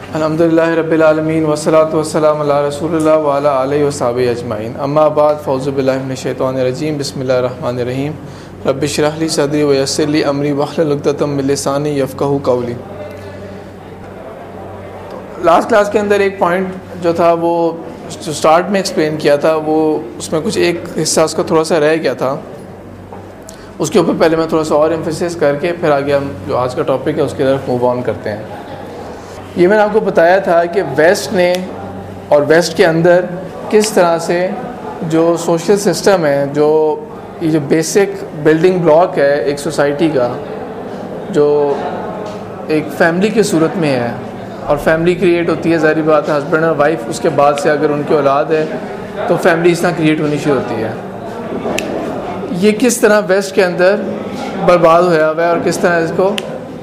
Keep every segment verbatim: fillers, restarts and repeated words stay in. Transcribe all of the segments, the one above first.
الحمدللہ رب العالمین والصلاۃ والسلام علی رسول اللہ وعلی آلہ وصحبہ اجمعین، اما بعد، فاعوذ باللہ من الشیطان الرجیم، بسم اللہ الرحمن الرحیم۔ رب اشرح لی صدری ویسر لی امری واحلل عقدۃ من لسانی یفقہوا قولی۔ لاسٹ کلاس کے اندر ایک پوائنٹ جو تھا وہ جو سٹارٹ میں ایکسپلین کیا تھا، وہ اس میں کچھ ایک حصہ اس کا تھوڑا سا رہ گیا تھا، اس کے اوپر پہلے میں تھوڑا سا اور ایمفیسس کر کے پھر آگے ہم جو آج کا ٹاپک ہے اس کی طرف موو آن کرتے ہیں۔ یہ میں نے آپ کو بتایا تھا کہ ویسٹ نے اور ویسٹ کے اندر کس طرح سے جو سوشل سسٹم ہے، جو یہ جو بیسک بلڈنگ بلاک ہے ایک سوسائٹی کا، جو ایک فیملی کی صورت میں ہے، اور فیملی کریٹ ہوتی ہے، ظاہری بات ہے ہسبینڈ اور وائف، اس کے بعد سے اگر ان کی اولاد ہے تو فیملی اس طرح کریٹ ہونی شروع ہوتی ہے۔ یہ کس طرح ویسٹ کے اندر برباد ہوا ہوا ہے، اور کس طرح اس کو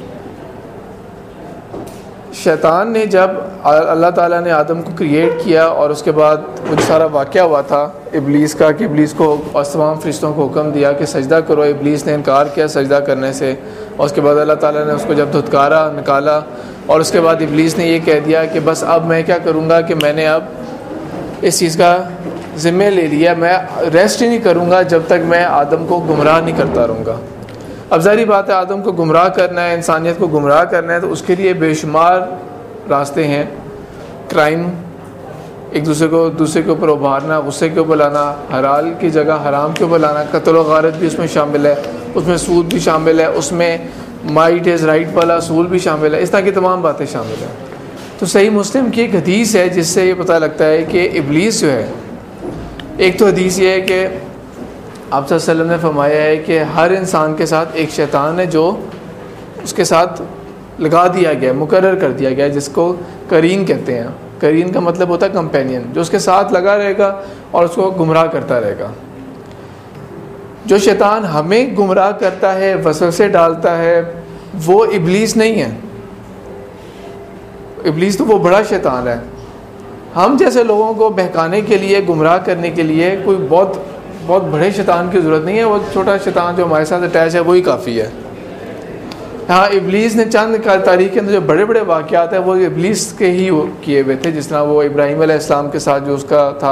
شیطان نے، جب اللہ تعالیٰ نے آدم کو کریٹ کیا اور اس کے بعد وہ سارا واقعہ ہوا تھا ابلیس کا، کہ ابلیس کو اور تمام فرشتوں کو حکم دیا کہ سجدہ کرو، ابلیس نے انکار کیا سجدہ کرنے سے، اور اس کے بعد اللہ تعالیٰ نے اس کو جب دھتکارا، نکالا، اور اس کے بعد ابلیس نے یہ کہہ دیا کہ بس اب میں کیا کروں گا کہ میں نے اب اس چیز کا ذمہ لے لیا، میں ریسٹ ہی نہیں کروں گا جب تک میں آدم کو گمراہ نہیں کرتا رہوں گا۔ اب ظاہری بات ہے آدم کو گمراہ کرنا ہے، انسانیت کو گمراہ کرنا ہے، تو اس کے لیے بے شمار راستے ہیں، کرائم، ایک دوسرے کو دوسرے کے اوپر ابھارنا، غصے کے اوپر لانا، حلال کی جگہ حرام کے اوپر لانا، قتل و غارت بھی اس میں شامل ہے، اس میں سود بھی شامل ہے، اس میں مائٹ از رائٹ والا اصول بھی شامل ہے، اس طرح کی تمام باتیں شامل ہیں۔ تو صحیح مسلم کی ایک حدیث ہے جس سے یہ پتہ لگتا ہے کہ ابلیس جو ہے، ایک تو حدیث یہ ہے کہ آپ صلی اللہ علیہ وسلم نے فرمایا ہے کہ ہر انسان کے ساتھ ایک شیطان ہے جو اس کے ساتھ لگا دیا گیا، مقرر کر دیا گیا، جس کو قرین کہتے ہیں۔ قرین کا مطلب ہوتا ہے کمپینین، جو اس کے ساتھ لگا رہے گا اور اس کو گمراہ کرتا رہے گا۔ جو شیطان ہمیں گمراہ کرتا ہے، وسوسے ڈالتا ہے، وہ ابلیس نہیں ہے۔ ابلیس تو وہ بڑا شیطان ہے۔ ہم جیسے لوگوں کو بہکانے کے لیے، گمراہ کرنے کے لیے کوئی بہت بہت بڑے شیطان کی ضرورت نہیں ہے، وہ چھوٹا شیطان جو ہمارے ساتھ اٹیچ ہے وہی کافی ہے۔ ہاں، ابلیس نے چند تاریخ کے اندر جو بڑے بڑے واقعات ہیں وہ ابلیس کے ہی کیے ہوئے تھے، جس طرح وہ ابراہیم علیہ السلام کے ساتھ جو اس کا تھا،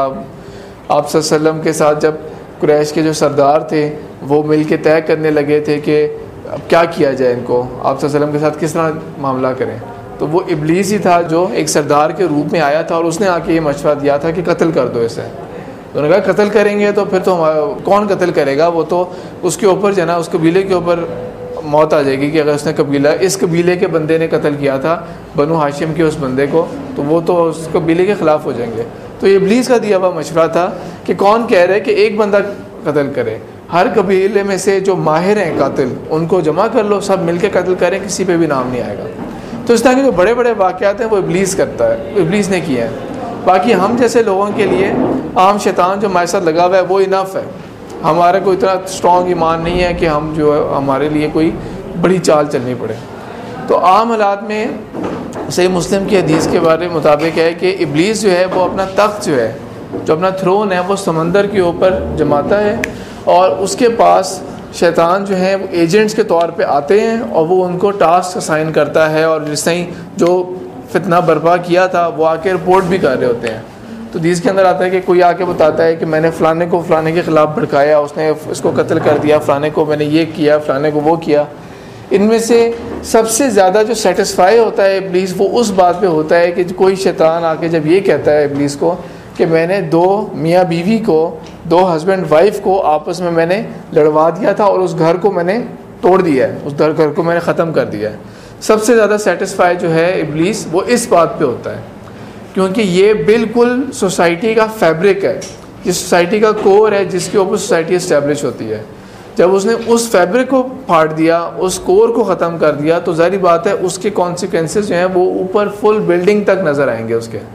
آپ صلی اللہ علیہ وسلم کے ساتھ جب قریش کے جو سردار تھے وہ مل کے طے کرنے لگے تھے کہ اب کیا کیا جائے ان کو، آپ صلی اللہ علیہ وسلم کے ساتھ کس طرح معاملہ کریں، تو وہ ابلیس ہی تھا جو ایک سردار کے روپ میں آیا تھا، اور اس نے آ کے یہ مشورہ دیا تھا کہ قتل کر دو اسے۔ انہوں نے کہا قتل کریں گے تو پھر تو کون قتل کرے گا، وہ تو اس کے اوپر جو ہے نا اس قبیلے کے اوپر موت آ جائے گی، کہ اگر اس نے قبیلہ اس قبیلے کے بندے نے قتل کیا تھا بنو ہاشم کے اس بندے کو، تو وہ تو اس قبیلے کے خلاف ہو جائیں گے۔ تو یہ ابلیس کا دیا ہوا مشورہ تھا کہ کون کہہ رہے کہ ایک بندہ قتل کرے، ہر قبیلے میں سے جو ماہر ہیں قاتل ان کو جمع کر لو، سب مل کے قتل کریں، کسی پہ بھی نام نہیں آئے گا۔ تو اس طرح کے جو بڑے بڑے واقعات ہیں وہ ابلیس کرتا ہے، ابلیس نے کیا ہے۔ باقی ہم جیسے لوگوں کے لیے عام شیطان جو ہمارے ساتھ لگا ہوا ہے وہ انف ہے، ہمارا کوئی اتنا اسٹرانگ ایمان نہیں ہے کہ ہم جو ہے ہمارے لیے کوئی بڑی چال چلنی پڑے۔ تو عام حالات میں صحیح مسلم کی حدیث کے بارے مطابق ہے کہ ابلیس جو ہے وہ اپنا تخت جو ہے، جو اپنا تھرون ہے، وہ سمندر کے اوپر جماتا ہے، اور اس کے پاس شیطان جو ہیں وہ ایجنٹس کے طور پہ آتے ہیں، اور وہ ان کو ٹاسک اسائن کرتا ہے، اور جس طرح جو فتنہ برپا کیا تھا وہ آ کے رپورٹ بھی کر رہے ہوتے ہیں۔ تو حدیث کے اندر آتا ہے کہ کوئی آ کے بتاتا ہے کہ میں نے فلانے کو فلانے کے خلاف بھڑکایا، اس نے اس کو قتل کر دیا، فلانے کو میں نے یہ کیا، فلانے کو وہ کیا۔ ان میں سے سب سے زیادہ جو سیٹسفائی ہوتا ہے ابلیس وہ اس بات پہ ہوتا ہے کہ کوئی شیطان آ کے جب یہ کہتا ہے ابلیس کو کہ میں نے دو میاں بیوی کو، دو ہسبینڈ وائف کو آپس میں میں نے لڑوا دیا تھا، اور اس گھر کو میں نے توڑ دیا ہے، اس گھر کو میں نے ختم کر دیا ہے۔ سب سے زیادہ سیٹسفائی جو ہے ابلیس وہ اس بات پہ ہوتا ہے، کیونکہ یہ بالکل سوسائٹی کا فیبرک ہے، یہ سوسائٹی کا کور ہے جس کے اوپر سوسائٹی اسٹیبلش ہوتی ہے۔ جب اس نے اس فیبرک کو پھاڑ دیا، اس کور کو ختم کر دیا، تو ظاہری بات ہے اس کے کانسیکوینسز جو ہیں وہ اوپر فل بلڈنگ تک نظر آئیں گے اس کے۔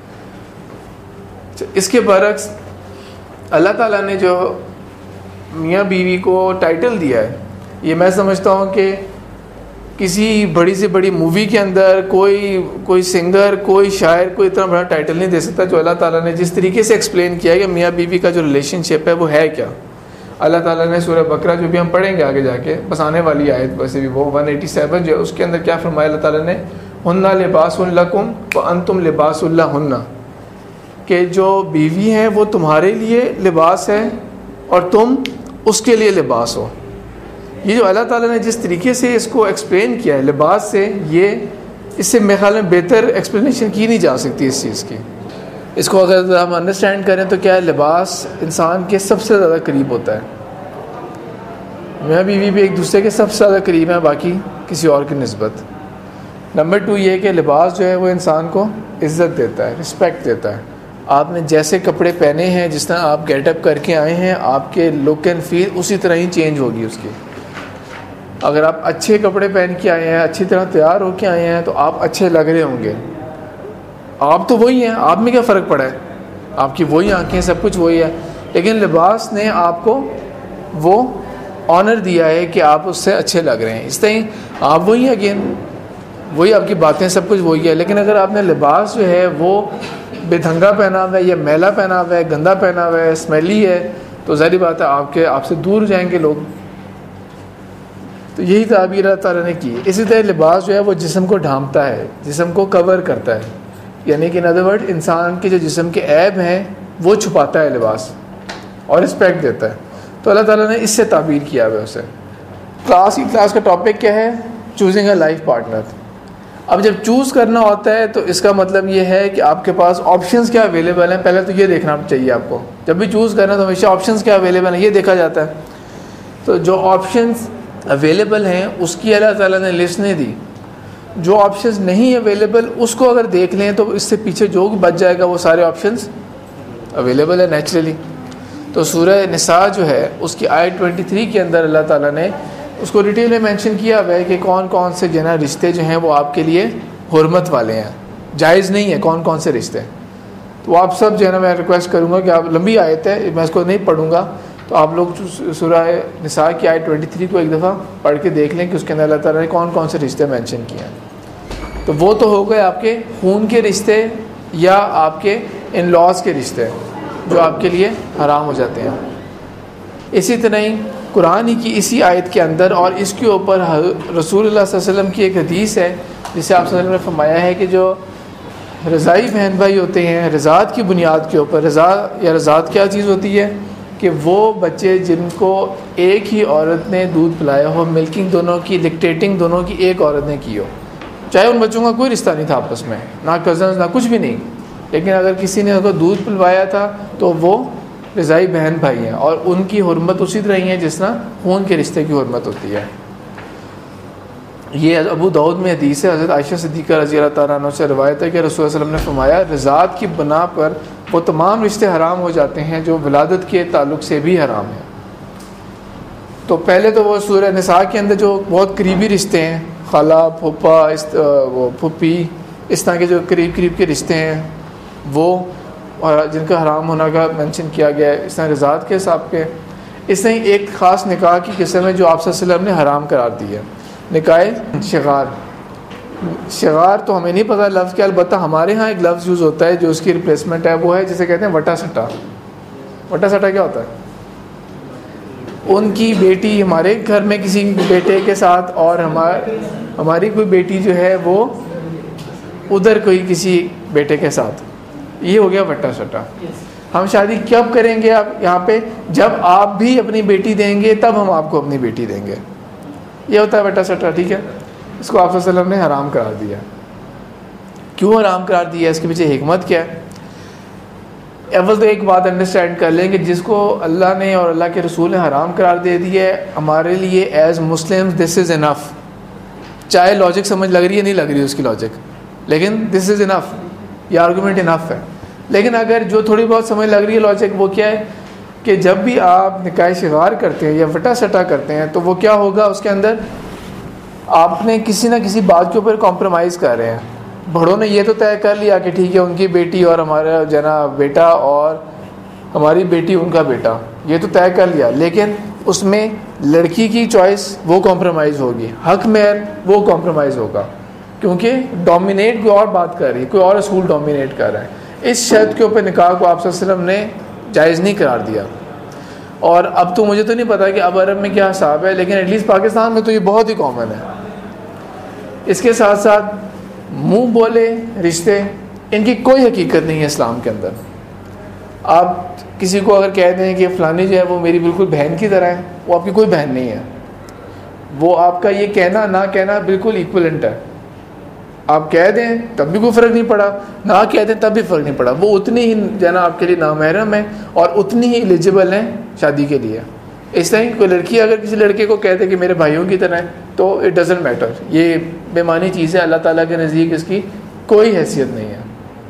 اس کے برعکس اللہ تعالیٰ نے جو میاں بیوی کو ٹائٹل دیا ہے، یہ میں سمجھتا ہوں کہ کسی بڑی سے بڑی مووی کے اندر کوئی کوئی سنگر، کوئی شاعر کوئی اتنا بڑا ٹائٹل نہیں دے سکتا جو اللہ تعالیٰ نے جس طریقے سے ایکسپلین کیا ہے کہ میاں بیوی کا جو ریلیشن شپ ہے وہ ہے کیا۔ اللہ تعالیٰ نے سورہ بقرہ جو بھی ہم پڑھیں گے آگے جا کے، بس آنے والی آیت ویسے بھی وہ ایک سو سیون جو ہے اس کے اندر کیا فرمایا اللہ تعالیٰ نے، ہن لباس لکم وانتم لباس لہن، کہ جو بیوی ہیں وہ تمہارے لیے لباس ہے اور تم اس کے لیے لباس ہو. یہ جو اللہ تعالیٰ نے جس طریقے سے اس کو ایکسپلین کیا ہے لباس سے، یہ اس سے میرے خیال میں بہتر ایکسپلینیشن کی نہیں جا سکتی اس چیز کی. اس کو اگر ہم انڈرسٹینڈ کریں تو کیا ہے، لباس انسان کے سب سے زیادہ قریب ہوتا ہے. میاں بیوی بھی ایک دوسرے کے سب سے زیادہ قریب ہیں باقی کسی اور کی نسبت. نمبر ٹو یہ کہ لباس جو ہے وہ انسان کو عزت دیتا ہے، رسپیکٹ دیتا ہے. آپ نے جیسے کپڑے پہنے ہیں، جس طرح آپ گیٹ اپ کر کے آئے ہیں، آپ کے لک اینڈ فیل اسی طرح ہی چینج ہوگی اس کی. اگر آپ اچھے کپڑے پہن کے آئے ہیں، اچھی طرح تیار ہو کے آئے ہیں، تو آپ اچھے لگ رہے ہوں گے. آپ تو وہی ہیں، آپ میں کیا فرق پڑا ہے، آپ کی وہی آنکھیں، سب کچھ وہی ہے. لیکن لباس نے آپ کو وہ آنر دیا ہے کہ آپ اس سے اچھے لگ رہے ہیں. اس طرح آپ وہی ہیں، اگین وہی آپ کی باتیں، سب کچھ وہی ہے. لیکن اگر آپ نے لباس جو ہے وہ بے دھنگا پہنا ہوا ہے یا میلا پہنا ہوا ہے، گندا پہنا ہوا ہے، اسمیلی ہے، تو ظاہری بات ہے آپ کے آپ سے دور جائیں گے لوگ. تو یہی تعبیر اللہ تعالیٰ نے کی. اسی طرح لباس جو ہے وہ جسم کو ڈھانپتا ہے، جسم کو کور کرتا ہے. یعنی کہ ان ادر ورڈ انسان کے جو جسم کے عیب ہیں وہ چھپاتا ہے لباس اور رسپیکٹ دیتا ہے. تو اللہ تعالیٰ نے اس سے تعبیر کیا ہوا ہے اسے. کلاس کی کلاس کا ٹاپک کیا ہے؟ Choosing a life partner. اب جب چوز کرنا ہوتا ہے تو اس کا مطلب یہ ہے کہ آپ کے پاس آپشنز کیا اویلیبل ہیں. پہلے تو یہ دیکھنا چاہیے آپ کو، جب بھی چوز کرنا تو ہمیشہ آپشنز کیا اویلیبل ہیں یہ دیکھا جاتا ہے. تو جو آپشنز اویلیبل ہیں اس کی اللہ تعالیٰ نے لسٹ نہیں دی. جو آپشنز نہیں اویلیبل اس کو اگر دیکھ لیں تو اس سے پیچھے جو بھی بچ جائے گا وہ سارے آپشنز اویلیبل ہیں نیچرلی. تو سورہ نساء جو ہے اس کی آیت تیئیس کے اندر اللہ تعالیٰ نے اس کو ڈیٹیل میں مینشن کیا ہوا ہے کہ کون کون سے جو ہے نا رشتے جو ہیں وہ آپ کے لیے حرمت والے ہیں، جائز نہیں ہے کون کون سے رشتے. تو آپ سب جو ہے نا میں ریکویسٹ کروں گا کہ آپ، لمبی آیت ہے میں اس کو نہیں پڑھوں گا، تو آپ لوگ سورہ نساء کی آیت تیئیس کو ایک دفعہ پڑھ کے دیکھ لیں کہ اس کے اندر اللہ تعالیٰ نے کون کون سے رشتے مینشن کیے ہیں. تو وہ تو ہو گئے آپ کے خون کے رشتے یا آپ کے ان لاز کے رشتے جو آپ کے لیے حرام ہو جاتے ہیں. اسی طرح ہی قرآن ہی کی اسی آیت کے اندر اور اس کے اوپر رسول اللہ صلی اللہ علیہ وسلم کی ایک حدیث ہے جسے آپ صلی اللہ علیہ وسلم نے فرمایا ہے کہ جو رضائی بہن بھائی ہوتے ہیں رضاعت کی بنیاد کے اوپر، رضا یا رضاعت کیا چیز ہوتی ہے کہ وہ بچے جن کو ایک ہی عورت نے دودھ پلایا ہو، ملکنگ دونوں کی، لیکٹیٹنگ دونوں کی ایک عورت نے کی ہو، چاہے ان بچوں کا کوئی رشتہ نہیں تھا آپس میں، نہ کزنز نہ کچھ بھی نہیں، لیکن اگر کسی نے ان کو دودھ پلوایا تھا تو وہ رضائی بہن بھائی ہیں اور ان کی حرمت اسی طرح ہی ہے جس طرح خون کے رشتے کی حرمت ہوتی ہے. یہ ابو داؤد میں حدیث ہے، حضرت عائشہ صدیقہ رضی اللہ تعالیٰ عنہ سے روایت ہے کہ رسول اللہ علیہ وسلم نے فرمایا رضاعت کی بنا پر وہ تمام رشتے حرام ہو جاتے ہیں جو ولادت کے تعلق سے بھی حرام ہیں. تو پہلے تو وہ سورہ نساء کے اندر جو بہت قریبی رشتے ہیں، خالہ، پھوپھا، وہ پھوپھی، اس طرح کے جو قریب قریب کے رشتے ہیں وہ اور جن کا حرام ہونا کا مینشن کیا گیا ہے، اس طرح رضاعت کے حساب کے. اس طرح ایک خاص نکاح کی قسم ہے جو آپ صلی اللہ علیہ وسلم نے حرام قرار دی ہے، نکاح شغار. شغار تو ہمیں نہیں پتہ لفظ کیا، البتہ ہمارے ہاں ایک لفظ یوز ہوتا ہے جو اس کی ریپلیسمنٹ ہے، وہ ہے جسے کہتے ہیں وٹا سٹا. وٹا سٹا کیا ہوتا ہے؟ ان کی بیٹی ہمارے گھر میں کسی بیٹے کے ساتھ اور ہمار ہماری کوئی بیٹی جو ہے وہ ادھر کوئی کسی بیٹے کے ساتھ، یہ ہو گیا وٹا سٹا. ہم شادی کب کریں گے آپ یہاں پہ؟ جب آپ بھی اپنی بیٹی دیں گے تب ہم آپ کو اپنی بیٹی دیں گے، یہ ہوتا ہے وٹا سٹا. ٹھیک ہے، اس کو آپ صلی اللہ علیہ وسلم نے حرام قرار دیا. کیوں حرام قرار دیا؟ اس کے پیچھے حکمت کیا ہے؟ اول تو ایک بات انڈرسٹینڈ کر لیں کہ جس کو اللہ نے اور اللہ کے رسول نے حرام قرار دے دی ہے، ہمارے لیے ایز مسلم دس از انف. چاہے لاجک سمجھ لگ رہی ہے نہیں لگ رہی اس کی لاجک، لیکن دس از انف، یہ آرگومنٹ انف ہے. لیکن اگر جو تھوڑی بہت سمجھ لگ رہی ہے لاجک، وہ کیا ہے کہ جب بھی آپ نکاح شغار کرتے ہیں یا وٹا سٹا کرتے ہیں تو وہ کیا ہوگا، اس کے اندر آپ نے کسی نہ کسی بات کے اوپر کمپرومائز کر رہے ہیں. بڑوں نے یہ تو طے کر لیا کہ ٹھیک ہے ان کی بیٹی اور ہمارا جنا بیٹا اور ہماری بیٹی ان کا بیٹا، یہ تو طے کر لیا، لیکن اس میں لڑکی کی چوائس وہ کمپرومائز ہوگی، حق مہر وہ کمپرومائز ہوگا، کیونکہ ڈومینیٹ کوئی اور بات کر رہی ہے، کوئی اور اصول ڈومینیٹ کر رہا ہے. اس شرط کے اوپر نکاح کو آپ صلی اللہ علیہ وسلم نے جائز نہیں قرار دیا. اور اب تو مجھے تو نہیں پتا کہ اب عرب میں کیا حساب ہے، لیکن ایٹ لیسٹ پاکستان میں تو یہ بہت ہی کامن ہے. اس کے ساتھ ساتھ منہ بولے رشتے ان کی کوئی حقیقت نہیں ہے اسلام کے اندر. آپ کسی کو اگر کہہ دیں کہ فلانی جو ہے وہ میری بالکل بہن کی طرح ہے, وہ آپ کی کوئی بہن نہیں ہے. وہ آپ کا یہ کہنا نہ کہنا بالکل ایکولنٹ ہے. آپ کہہ دیں تب بھی کوئی فرق نہیں پڑا, نہ کہہ دیں تب بھی فرق نہیں پڑا. وہ اتنی ہی جو ہے نا آپ کے لیے نامحرم ہے اور اتنی ہی ایلیجیبل ہیں شادی کے لیے. اس طرح کوئی لڑکی اگر کسی لڑکے کو کہہ دے کہ میرے بھائیوں کی طرح ہے تو اٹ ڈزنٹ میٹر. یہ بے معنی چیز ہے, اللہ تعالیٰ کے نزدیک اس کی کوئی حیثیت نہیں ہے.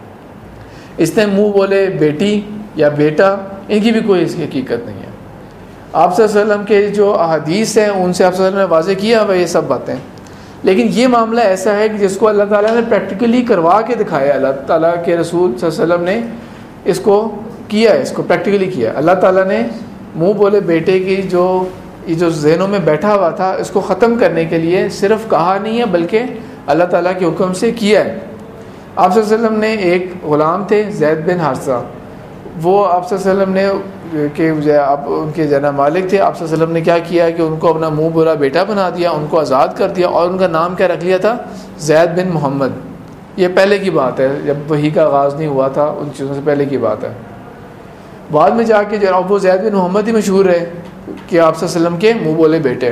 اس طرح منہ بولے بیٹی یا بیٹا, ان کی بھی کوئی اس کی حقیقت نہیں ہے. آپ صلی اللہ علیہ وسلم کے جو احادیث ہیں ان سے آپ صلی اللہ علیہ وسلم نے واضح کیا ہوا یہ سب باتیں. لیکن یہ معاملہ ایسا ہے کہ جس کو اللہ تعالیٰ نے پریکٹیکلی کروا کے دکھایا. اللہ تعالیٰ کے رسول صلی اللہ علیہ وسلم نے اس کو کیا ہے, اس کو پریکٹیکلی کیا. اللہ تعالیٰ نے منہ بولے بیٹے کی جو یہ جو ذہنوں میں بیٹھا ہوا تھا اس کو ختم کرنے کے لیے صرف کہا نہیں ہے بلکہ اللہ تعالیٰ کے حکم سے کیا ہے. آپ صلی اللہ علیہ وسلم نے ایک غلام تھے زید بن حارثہ, وہ آپ صلی اللہ علیہ وسلم نے کہ جو آپ ان کے جنا مالک تھے. آپ صلی اللہ علیہ وسلم نے کیا کیا کہ ان کو اپنا منہ بولا بیٹا بنا دیا, ان کو آزاد کر دیا اور ان کا نام کیا رکھ لیا تھا, زید بن محمد. یہ پہلے کی بات ہے, جب وحی کا آغاز نہیں ہوا تھا, ان چیزوں سے پہلے کی بات ہے. بعد میں جا کے جو اب وہ زید بن محمد ہی مشہور ہے کہ آپ صلی اللہ علیہ وسلم کے منہ بولے بیٹے.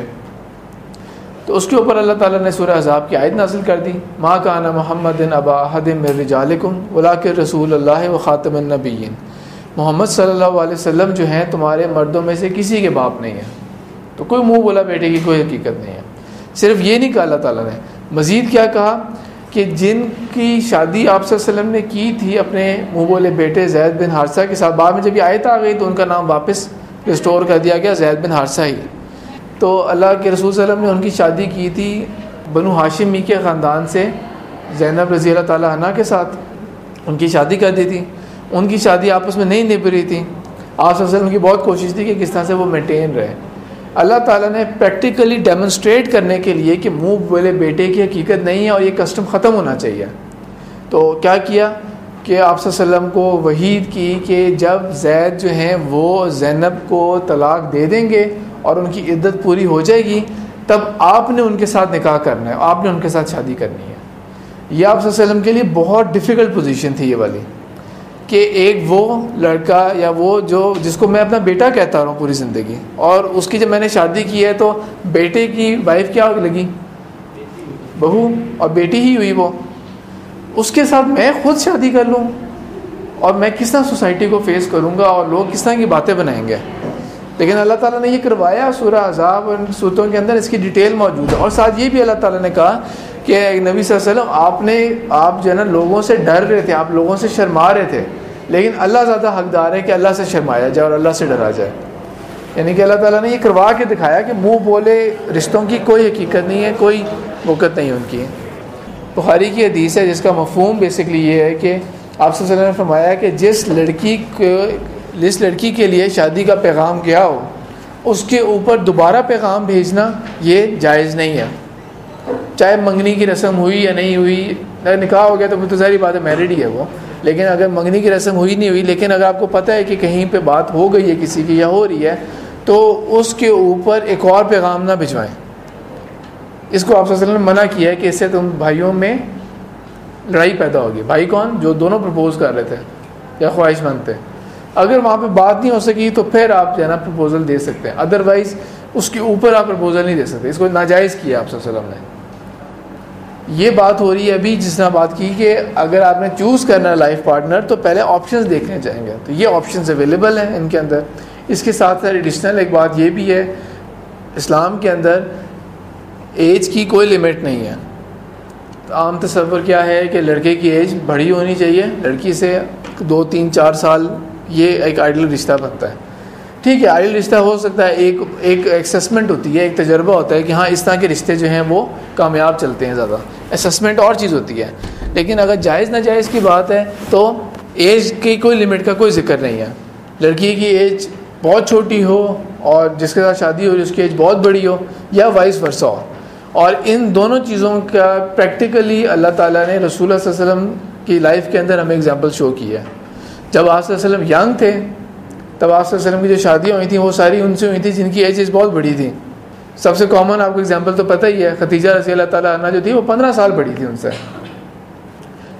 تو اس کے اوپر اللہ تعالیٰ نے سورہ احزاب کی آیت نازل کر دی, ما کان محمد ابا احد من رجالکم ولکن رسول اللہ و خاتم النبیین. محمد صلی اللہ علیہ وسلم جو ہیں تمہارے مردوں میں سے کسی کے باپ نہیں ہیں. تو کوئی منہ بولا بیٹے کی کوئی حقیقت نہیں ہے. صرف یہ نہیں کہا اللہ تعالیٰ نے, مزید کیا کہا کہ جن کی شادی آپ صلی اللہ علیہ وسلم نے کی تھی اپنے منہ بولے بیٹے زید بن حارثہ کے ساتھ, بعد میں جب یہ آیت آ گئی تو ان کا نام واپس ریسٹور کر دیا گیا زید بن حارثہ ہی. تو اللہ کے رسول صلی اللہ علیہ وسلم نے ان کی شادی کی تھی بنو ہاشمی کے خاندان سے زینب رضی اللہ تعالیٰ عنہ کے ساتھ. ان کی شادی کر دی تھی. ان کی شادی آپس میں نہیں نبھ رہی تھی. آپ صلی اللہ علیہ وسلم کی بہت کوشش تھی کہ کس طرح سے وہ مینٹین رہے. اللہ تعالیٰ نے پریکٹیکلی ڈیمونسٹریٹ کرنے کے لیے کہ منہ بولے بیٹے کی حقیقت نہیں ہے اور یہ کسٹم ختم ہونا چاہیے, تو کیا کیا کہ آپ صلی اللہ علیہ وسلم کو وحید کی کہ جب زید جو ہیں وہ زینب کو طلاق دے دیں گے اور ان کی عدت پوری ہو جائے گی تب آپ نے ان کے ساتھ نکاح کرنا ہے, آپ نے ان کے ساتھ شادی کرنی ہے. یہ آپ صلی اللہ علیہ وسلم کے لیے بہت ڈیفیکلٹ پوزیشن تھی یہ والی, کہ ایک وہ لڑکا یا وہ جو جس کو میں اپنا بیٹا کہتا رہا ہوں پوری زندگی, اور اس کی جب میں نے شادی کی ہے تو بیٹے کی وائف کیا لگی, بہو, اور بیٹی ہی ہوئی وہ. اس کے ساتھ میں خود شادی کر لوں اور میں کس طرح سوسائٹی کو فیس کروں گا اور لوگ کس طرح کی باتیں بنائیں گے. لیکن اللہ تعالیٰ نے یہ کروایا. سورہ احزاب اور صورتوں کے اندر اس کی ڈیٹیل موجود ہے. اور ساتھ یہ بھی اللہ تعالیٰ نے کہا کہ نبی صلی اللہ علیہ وسلم آپ نے آپ جو ہے نا لوگوں سے ڈر رہے تھے, آپ لوگوں سے شرما رہے تھے, لیکن اللہ زیادہ حقدار ہے کہ اللہ سے شرمایا جائے اور اللہ سے ڈرا جائے. یعنی کہ اللہ تعالیٰ نے یہ کروا کے دکھایا کہ منہ بولے رشتوں کی کوئی حقیقت نہیں ہے, کوئی وقت نہیں ان کی. بخاری کی حدیث ہے جس کا مفہوم بیسکلی یہ ہے کہ آپ صلی اللہ علیہ وسلم نے فرمایا کہ جس لڑکی کو جس لڑکی کے لیے شادی کا پیغام گیا ہو اس کے اوپر دوبارہ پیغام بھیجنا یہ جائز نہیں ہے. چاہے منگنی کی رسم ہوئی یا نہیں ہوئی, اگر نکاح ہو گیا تو تو ظاہری بات ہے میرڈ ہی ہے وہ, لیکن اگر منگنی کی رسم ہوئی نہیں ہوئی لیکن اگر آپ کو پتہ ہے کہ کہیں پہ بات ہو گئی ہے کسی کی یا ہو رہی ہے تو اس کے اوپر ایک اور پیغام نہ بھجوائیں. اس کو آپ صلی اللہ علیہ وسلم نے منع کیا ہے کہ اس سے تم بھائیوں میں لڑائی پیدا ہوگی. بھائی کون؟ جو دونوں پرپوز کر رہے تھے یا خواہش مند تھے. اگر وہاں پہ بات نہیں ہو سکی تو پھر آپ جو ہے نا پرپوزل دے سکتے ہیں, ادروائز اس کے اوپر آپ پرپوزل نہیں دے سکتے. اس کو ناجائز کیا آپ صلی اللہ علیہ وسلم نے. یہ بات ہو رہی ہے ابھی جس طرح بات کی کہ اگر آپ نے چوز کرنا ہے لائف پارٹنر تو پہلے آپشنز دیکھنے چاہیں گے, تو یہ آپشنز اویلیبل ہیں ان کے اندر. اس کے ساتھ ساتھ ایڈیشنل ایک بات یہ بھی ہے, اسلام کے اندر ایج کی کوئی لمٹ نہیں ہے. عام تصور کیا ہے کہ لڑکے کی ایج بڑی ہونی چاہیے, لڑکی سے دو تین چار سال, یہ ایک آئیڈل رشتہ بنتا ہے. ٹھیک ہے, آئیڈل رشتہ ہو سکتا ہے, ایک ایک ایکسیسمنٹ ہوتی ہے, ایک تجربہ ہوتا ہے کہ ہاں اس طرح کے رشتے جو ہیں وہ کامیاب چلتے ہیں زیادہ. اسسمنٹ اور چیز ہوتی ہے. لیکن اگر جائز ناجائز کی بات ہے تو ایج کی کوئی لمٹ کا کوئی ذکر نہیں ہے. لڑکی کی ایج بہت چھوٹی ہو اور جس کے ساتھ شادی ہو اس کی ایج بہت بڑی ہو, یا وائس ورسا ہو. اور ان دونوں چیزوں کا پریکٹیکلی اللہ تعالیٰ نے رسول اللہ صلی اللہ علیہ وسلم کی لائف کے اندر ہمیں اگزامپل شو کی ہے. جب آپ صلی اللہ علیہ وسلم ینگ تھے تب آپ صلی اللہ علیہ وسلم کی جو شادیاں ہوئی تھیں وہ ساری ان سے ہوئی تھیں جن کی ایجز بہت بڑی تھیں. سب سے کامن آپ کو اگزامپل تو پتہ ہی ہے, خدیجہ رضی اللہ تعالیٰ عنہ جو تھی وہ پندرہ سال بڑی تھی ان سے.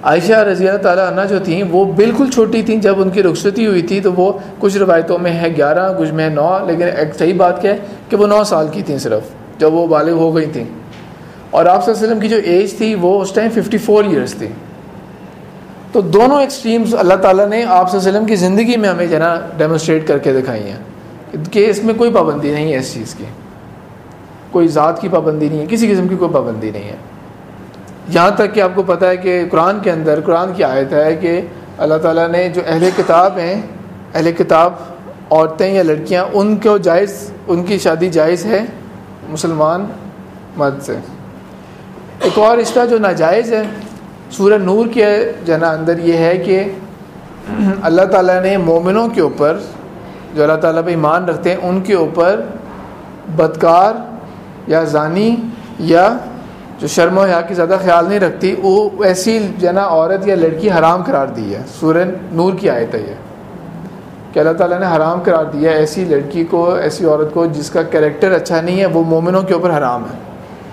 عائشہ رضی اللہ تعالیٰ عنہ جو تھیں وہ بالکل چھوٹی تھیں جب ان کی رخصتی ہوئی تھی، تو وہ کچھ روایتوں میں ہے گیارہ، کچھ میں نو، لیکن ایک صحیح بات کیا ہے کہ وہ نو سال کی تھیں صرف جب وہ بالغ ہو گئی تھیں. اور آپ صلی اللہ علیہ وسلم کی جو ایج تھی وہ اس ٹائم ففٹی فور ایئرس تھی. تو دونوں ایکسٹریمز اللہ تعالیٰ نے آپ صلی اللہ علیہ وسلم کی زندگی میں ہمیں جو ہے نا ڈیمونسٹریٹ کر کے دکھائی ہیں کہ اس میں کوئی پابندی نہیں ہے، اس چیز کی کوئی ذات کی پابندی نہیں ہے، کسی قسم کی کوئی پابندی نہیں ہے. یہاں تک کہ آپ کو پتہ ہے کہ قرآن کے اندر قرآن کی آیت ہے کہ اللہ تعالیٰ نے جو اہل کتاب ہیں، اہل کتاب عورتیں یا لڑکیاں، ان کو جائز، ان کی شادی جائز ہے مسلمان مرد سے. ایک اور رشتہ جو ناجائز ہے سورہ نور کے جنا اندر یہ ہے کہ اللہ تعالیٰ نے مومنوں کے اوپر جو اللہ تعالیٰ پہ ایمان رکھتے ہیں ان کے اوپر بدکار یا زانی یا جو شرم و حیا کی زیادہ خیال نہیں رکھتی، وہ ایسی جنا عورت یا لڑکی حرام قرار دی ہے. سورہ نور کی آیت ہے یہ کہ اللہ تعالیٰ نے حرام قرار دیا ہے ایسی لڑکی کو، ایسی عورت کو جس کا کریکٹر اچھا نہیں ہے، وہ مومنوں کے اوپر حرام ہے.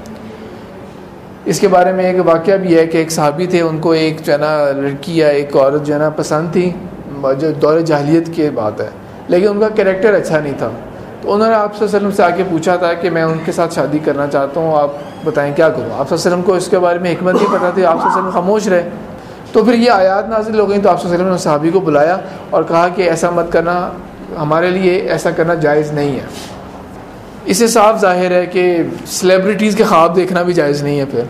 اس کے بارے میں ایک واقعہ بھی ہے کہ ایک صحابی تھے، ان کو ایک جو ہے نا لڑکی یا ایک عورت جو ہے نا پسند تھی، جو دور جاہلیت کی بات ہے، لیکن ان کا کریکٹر اچھا نہیں تھا. تو انہوں نے آپ صلی اللہ علیہ وسلم سے آ کے پوچھا تھا کہ میں ان کے ساتھ شادی کرنا چاہتا ہوں، آپ بتائیں کیا کروں. آپ صلی اللہ علیہ وسلم کو اس کے بارے میں حکمت نہیں پتہ تھی، آپ صلی اللہ علیہ وسلم خاموش رہے. تو پھر یہ آیات نازل ہو گئیں، تو آپ صلی اللہ علیہ وسلم نے صحابی کو بلایا اور کہا کہ ایسا مت کرنا، ہمارے لیے ایسا کرنا جائز نہیں ہے. اس سے صاف ظاہر ہے کہ سلیبریٹیز کے خواب دیکھنا بھی جائز نہیں ہے. پھر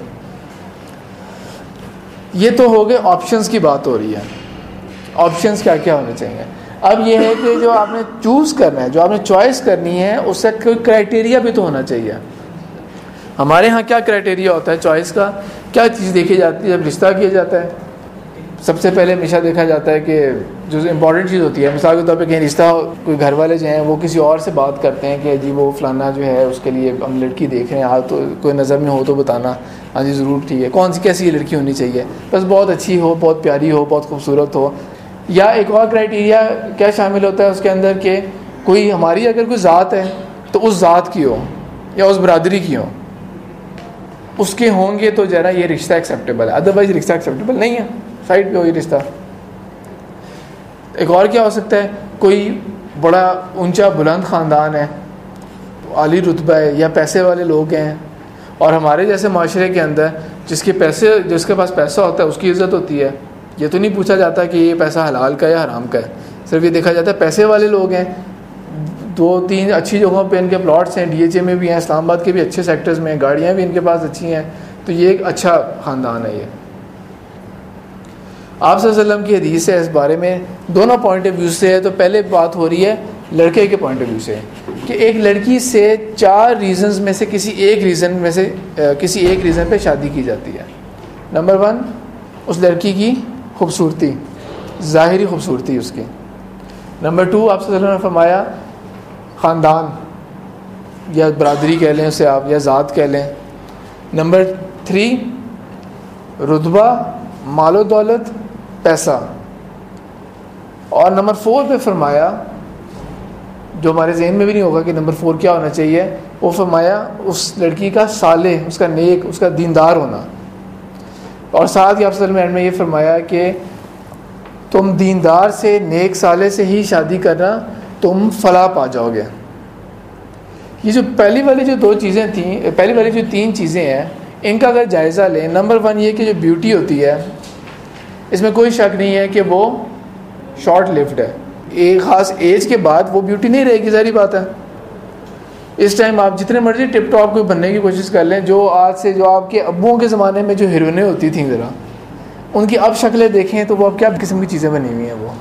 یہ تو ہو گئے آپشنز کی بات ہو رہی ہے، آپشنز کیا کیا ہونے چاہیے. اب یہ ہے کہ جو آپ نے چوز کرنا ہے، جو آپ نے چوائس کرنی ہے، اس سے کوئی کرائٹیریا بھی تو ہونا چاہیے. ہمارے ہاں کیا کرائٹیریا ہوتا ہے چوائس کا؟ کیا چیز دیکھی جاتی ہے جب رشتہ کیا جاتا ہے؟ سب سے پہلے ہمیشہ دیکھا جاتا ہے کہ جو امپورٹنٹ چیز ہوتی ہے، مثال کے طور پہ کہیں رشتہ، کوئی گھر والے جو ہیں وہ کسی اور سے بات کرتے ہیں کہ جی وہ فلانا جو ہے اس کے لیے ہم لڑکی دیکھ رہے ہیں، آپ تو کوئی نظر میں ہو تو بتانا. ہاں جی ضرور، ٹھیک ہے. کون سی کیسی لڑکی ہونی چاہیے؟ بس بہت اچھی ہو، بہت پیاری ہو، بہت خوبصورت ہو. یا ایک اور کرائٹیریا کیا شامل ہوتا ہے اس کے اندر کہ کوئی ہماری اگر کوئی ذات ہے تو اس ذات کی ہو یا اس برادری کی ہو، اس کے ہوں گے تو ذرا یہ رشتہ ایکسیپٹیبل ہے، ادروائز رشتہ ایکسیپٹیبل نہیں ہے، سائڈ پہ ہوئی رشتہ. ایک اور کیا ہو سکتا ہے، کوئی بڑا اونچا بلند خاندان ہے، عالی رتبہ ہے، یا پیسے والے لوگ ہیں، اور ہمارے جیسے معاشرے کے اندر جس کے پیسے جس کے پاس پیسہ ہوتا ہے اس کی عزت ہوتی ہے. یہ تو نہیں پوچھا جاتا کہ یہ پیسہ حلال کا یا حرام کا ہے، صرف یہ دیکھا جاتا ہے پیسے والے لوگ ہیں، دو تین اچھی جگہوں پہ ان کے پلاٹس ہیں، ڈی ایچ اے میں بھی ہیں، اسلام آباد کے بھی اچھے سیکٹرز میں ہیں، گاڑیاں بھی ان کے پاس اچھی ہیں، تو یہ ایک اچھا خاندان ہے. یہ آپ صلی اللہ علیہ وسلم کی حدیث ہے اس بارے میں دونوں پوائنٹ آف ویو سے ہے. تو پہلے بات ہو رہی ہے لڑکے کے پوائنٹ آف ویو سے کہ ایک لڑکی سے چار ریزنز میں سے کسی ایک ریزن میں سے کسی ایک ریزن پہ شادی کی جاتی ہے. نمبر ون، اس لڑکی کی خوبصورتی، ظاہری خوبصورتی اس کی. نمبر ٹو، آپ صلی اللہ علیہ وسلم نے فرمایا خاندان یا برادری کہہ لیں اسے آپ، یا ذات کہہ لیں. نمبر تھری، رتبہ، مال و دولت، پیسہ. اور نمبر فور پہ فرمایا، جو ہمارے ذہن میں بھی نہیں ہوگا کہ نمبر فور کیا ہونا چاہیے، وہ فرمایا اس لڑکی کا صالح، اس کا نیک، اس کا دیندار ہونا. اور ساتھ ہی آپ صلی اللہ علیہ وسلم نے یہ فرمایا کہ تم دیندار سے، نیک صالح سے ہی شادی کرنا، تم فلاح پا جاؤ گے. یہ جو پہلی والی جو دو چیزیں تھیں، پہلی والی جو تین چیزیں ہیں، ان کا اگر جائزہ لیں، نمبر ون یہ کہ جو بیوٹی ہوتی ہے اس میں کوئی شک نہیں ہے کہ وہ شارٹ لیفڈ ہے. ایک خاص ایج کے بعد وہ بیوٹی نہیں رہے گی، ظاہری بات ہے. اس ٹائم آپ جتنے مرضی ٹپ ٹاپ کو بننے کی کوشش کر لیں، جو آج سے جو آپ کے ابوؤں کے زمانے میں جو ہیروئنیں ہوتی تھیں ذرا ان کی اب شکلیں دیکھیں تو وہ اب کیا قسم کی چیزیں بنی ہوئی ہیں. وہ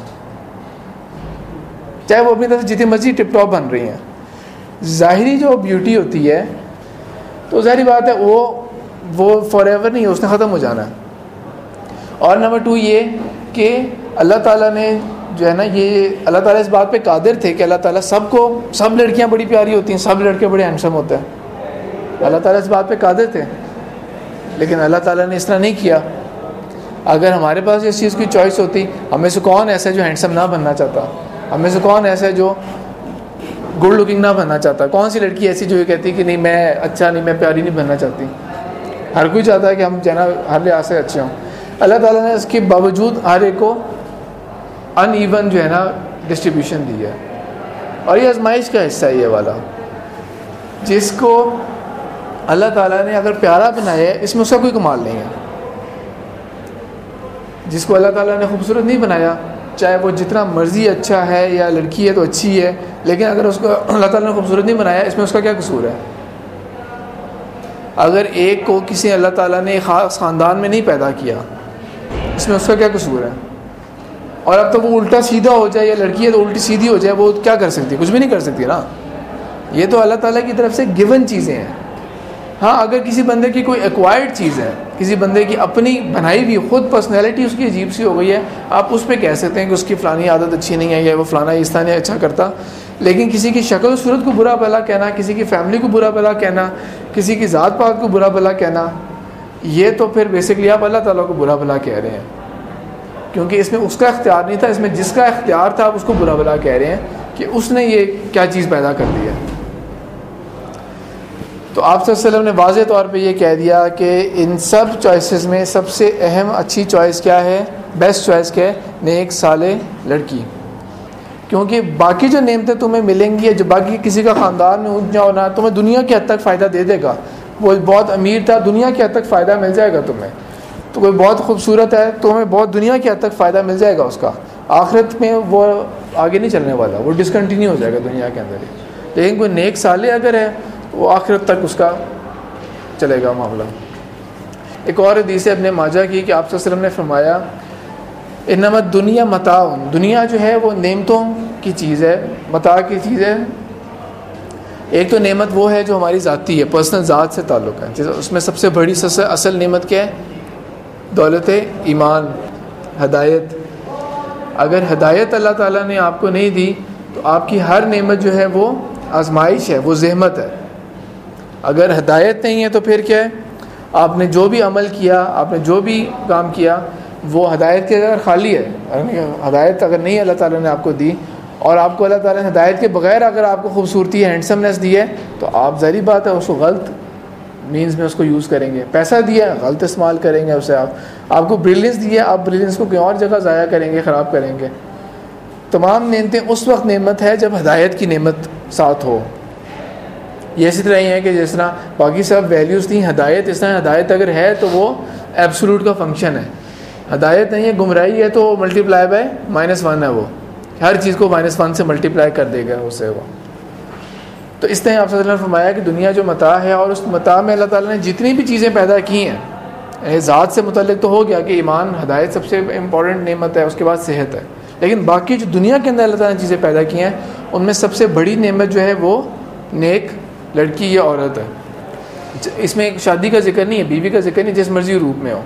چاہے وہ اپنی طرف سے جتنی مرضی ٹپ ٹاپ بن رہی ہیں، ظاہری جو بیوٹی ہوتی ہے تو ظاہری بات ہے وہ وہ فار ایور نہیں ہے، اس نے ختم ہو جانا ہے. اور نمبر ٹو یہ کہ اللہ تعالیٰ نے جو ہے نا، یہ اللہ تعالیٰ اس بات پہ قادر تھے کہ اللہ تعالیٰ سب کو، سب لڑکیاں بڑی پیاری ہوتی ہیں، سب لڑکے بڑے ہینڈسم ہوتے ہیں. اللہ تعالیٰ اس بات پہ قادر تھے، لیکن اللہ تعالیٰ نے اس طرح نہیں کیا. اگر ہمارے پاس اس چیز کی چوائس ہوتی، ہمیں سے کون ایسا ہے جو ہینڈسم نہ بننا چاہتا؟ ہمیں سے کون ایسا ہے جو گڈ لکنگ نہ بننا چاہتا؟ کون سی لڑکی ایسی جو یہ کہتی کہ نہیں میں اچھا نہیں، میں پیاری نہیں بننا چاہتی؟ ہر کوئی چاہتا ہے کہ ہم جو ہے نا ہر لحاظ سے اچھے ہوں. اللہ تعالیٰ نے اس کے باوجود ہر ایک کو ان ایون جو ہے نا ڈسٹریبیوشن دی ہے. اور یہ آزمائش کا حصہ ہے یہ والا. جس کو اللہ تعالیٰ نے اگر پیارا بنایا ہے اس میں اس کا کوئی کمال نہیں ہے. جس کو اللہ تعالیٰ نے خوبصورت نہیں بنایا, چاہے وہ جتنا مرضی اچھا ہے یا لڑکی ہے تو اچھی ہے, لیکن اگر اس کو اللہ تعالیٰ نے خوبصورت نہیں بنایا اس میں اس کا کیا قصور ہے؟ اگر ایک کو کسی اللہ تعالیٰ نے خاص خاندان میں نہیں پیدا کیا اس میں اس کا کیا قصور ہے؟ اور اب تو وہ الٹا سیدھا ہو جائے, یا لڑکی ہے تو الٹی سیدھی ہو جائے, وہ کیا کر سکتی ہے؟ کچھ بھی نہیں کر سکتی نا. یہ تو اللہ تعالیٰ کی طرف سے گیون چیزیں ہیں. ہاں اگر کسی بندے کی کوئی ایکوائرڈ چیز ہے, کسی بندے کی اپنی بنائی ہوئی خود پرسنالٹی اس کی عجیب سی ہو گئی ہے, آپ اس پہ کہہ سکتے ہیں کہ اس کی فلانی عادت اچھی نہیں ہے یا وہ فلانا اس طرح نہیں اچھا کرتا. لیکن کسی کی شکل و صورت کو برا بھلا کہنا, کسی کی فیملی کو برا بھلا کہنا, کسی کی ذات پات کو برا بھلا کہنا, یہ تو پھر بیسکلی آپ اللہ تعالیٰ کو برا بھلا کہہ رہے ہیں, کیونکہ اس میں اس کا اختیار نہیں تھا. اس میں جس کا اختیار تھا آپ اس کو برا بھلا کہہ رہے ہیں کہ اس نے یہ کیا چیز پیدا کر دی ہے. تو آپ صلی اللہ علیہ وسلم نے واضح طور پہ یہ کہہ دیا کہ ان سب چوائسز میں سب سے اہم اچھی چوائس کیا ہے, بیسٹ چوائس کیا ہے؟ نیک صالح لڑکی. کیونکہ باقی جو نعمتیں تمہیں ملیں گی, جو باقی کسی کا خاندان میں اونچا ہونا تمہیں دنیا کے حد تک فائدہ دے دے گا. وہ بہت امیر تھا, دنیا کے حد تک فائدہ مل جائے گا تمہیں. تو کوئی بہت خوبصورت ہے تو ہمیں بہت دنیا کے حد تک فائدہ مل جائے گا اس کا. آخرت میں وہ آگے نہیں چلنے والا, وہ ڈسکنٹینیو ہو جائے گا دنیا کے اندر ہی. لیکن کوئی نیک صالح اگر ہے وہ آخرت تک اس کا چلے گا معاملہ. ایک اور حدیث ہے ابن ماجہ کی کہ آپ صلی اللہ علیہ وسلم نے فرمایا انما دنیا متاع, دنیا جو ہے وہ نعمتوں کی چیز ہے, متاع کی چیز ہے. ایک تو نعمت وہ ہے جو ہماری ذاتی ہے, پرسنل ذات سے تعلق ہے. اس میں سب سے بڑی سب سے اصل نعمت کیا ہے؟ دولت ایمان, ہدایت. اگر ہدایت اللہ تعالیٰ نے آپ کو نہیں دی تو آپ کی ہر نعمت جو ہے وہ آزمائش ہے, وہ زحمت ہے. اگر ہدایت نہیں ہے تو پھر کیا ہے؟ آپ نے جو بھی عمل کیا, آپ نے جو بھی کام کیا وہ ہدایت کے اگر خالی ہے. ہدایت اگر نہیں اللہ تعالیٰ نے آپ کو دی, اور آپ کو اللہ تعالیٰ نے ہدایت کے بغیر اگر آپ کو خوبصورتی ہینڈسمنس دی ہے تو آپ ظاہری بات ہے اس کو غلط مینز میں اس کو یوز کریں گے. پیسہ دیا غلط استعمال کریں گے اسے. آپ آپ کو بریلینس دی ہے, آپ بریلینس کو کہیں اور جگہ ضائع کریں گے, خراب کریں گے. تمام نعمتیں اس وقت نعمت ہے جب ہدایت کی نعمت ساتھ ہو. یہ اسی طرح ہی ہے کہ جس طرح باقی سب ویلیوز تھیں, ہدایت اس طرح ہدایت اگر ہے تو وہ ایبسولوٹ کا فنکشن ہے. ہدایت نہیں ہے, گمراہی ہے تو multiply by minus one ہے. وہ ہر چیز کو مائنس ون سے ملٹی پلائی کر دے گا اسے وہ. تو اس طرح آپ صلی اللہ علیہ وسلم نے فرمایا کہ دنیا جو متاع ہے, اور اس متاع میں اللہ تعالیٰ نے جتنی بھی چیزیں پیدا کی ہیں, ذات سے متعلق تو ہو گیا کہ ایمان ہدایت سب سے امپورٹنٹ نعمت ہے, اس کے بعد صحت ہے. لیکن باقی جو دنیا کے اندر اللہ تعالیٰ نے چیزیں پیدا کی ہیں ان میں سب سے بڑی نعمت جو ہے وہ نیک لڑکی یا عورت ہے. اس میں شادی کا ذکر نہیں ہے, بیوی کا ذکر نہیں, جس مرضی روپ میں ہو.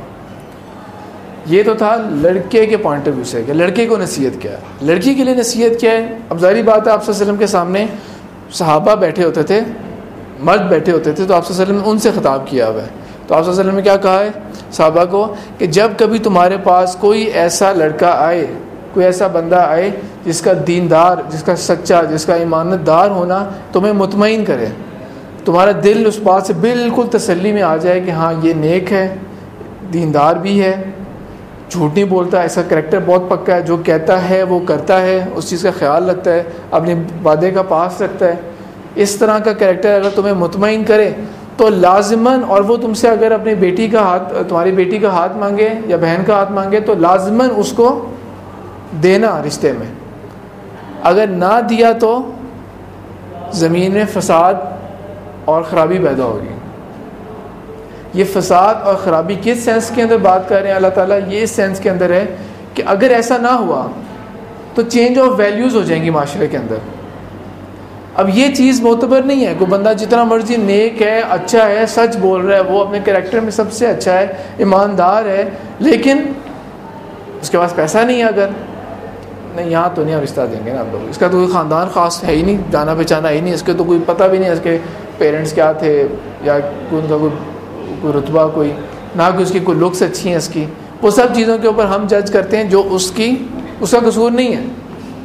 یہ تو تھا لڑکے کے پوائنٹ آف ویو سے کہ لڑکے کو نصیحت کیا ہے, لڑکی کے لیے نصیحت کیا ہے. اب ظاہری بات ہے آپ صلی اللہ علیہ وسلم کے سامنے صحابہ بیٹھے ہوتے تھے, مرد بیٹھے ہوتے تھے, تو آپ صلی اللہ علیہ وسلم نے ان سے خطاب کیا ہوا ہے. تو آپ صلی اللہ علیہ وسلم نے کیا کہا ہے صحابہ کو کہ جب کبھی تمہارے پاس کوئی ایسا لڑکا آئے, کوئی ایسا بندہ آئے جس کا دیندار, جس کا سچا, جس کا ایمانت دار ہونا تمہیں مطمئن کرے, تمہارا دل اس بات سے بالکل تسلی میں آ جائے کہ ہاں یہ نیک ہے, دیندار بھی ہے, جھوٹ نہیں بولتا, ایسا کریکٹر بہت پکا ہے, جو کہتا ہے وہ کرتا ہے, اس چیز کا خیال رکھتا ہے, اپنے وعدے کا پاس رکھتا ہے. اس طرح کا کریکٹر اگر تمہیں مطمئن کرے تو لازماً, اور وہ تم سے اگر اپنی بیٹی کا ہاتھ, تمہاری بیٹی کا ہاتھ مانگے یا بہن کا ہاتھ مانگے تو لازماً اس کو دینا رشتے میں. اگر نہ دیا تو زمین میں فساد اور خرابی پیدا ہوگی. یہ فساد اور خرابی کس سینس کے اندر بات کر رہے ہیں اللہ تعالیٰ؟ یہ اس سینس کے اندر ہے کہ اگر ایسا نہ ہوا تو چینج آف ویلیوز ہو جائیں گی معاشرے کے اندر. اب یہ چیز معتبر نہیں ہے. کوئی بندہ جتنا مرضی نیک ہے, اچھا ہے, سچ بول رہا ہے, وہ اپنے کریکٹر میں سب سے اچھا ہے, ایماندار ہے, لیکن اس کے پاس پیسہ نہیں ہے, اگر نہیں یہاں تو نہیں رشتہ دیں گے نا آپ لوگ, اس کا تو کوئی خاندان خاص ہے ہی نہیں, جانا پہچانا ہے ہی نہیں, اس کے تو کوئی پتہ بھی نہیں اس کے پیرنٹس کیا تھے, یا کوئی ان کا کوئی کوئی رتبہ, کوئی نہ کوئی اس کی کوئی لکس اچھی ہیں اس کی. وہ سب چیزوں کے اوپر ہم جج کرتے ہیں جو اس کی اس کا قصور نہیں ہے.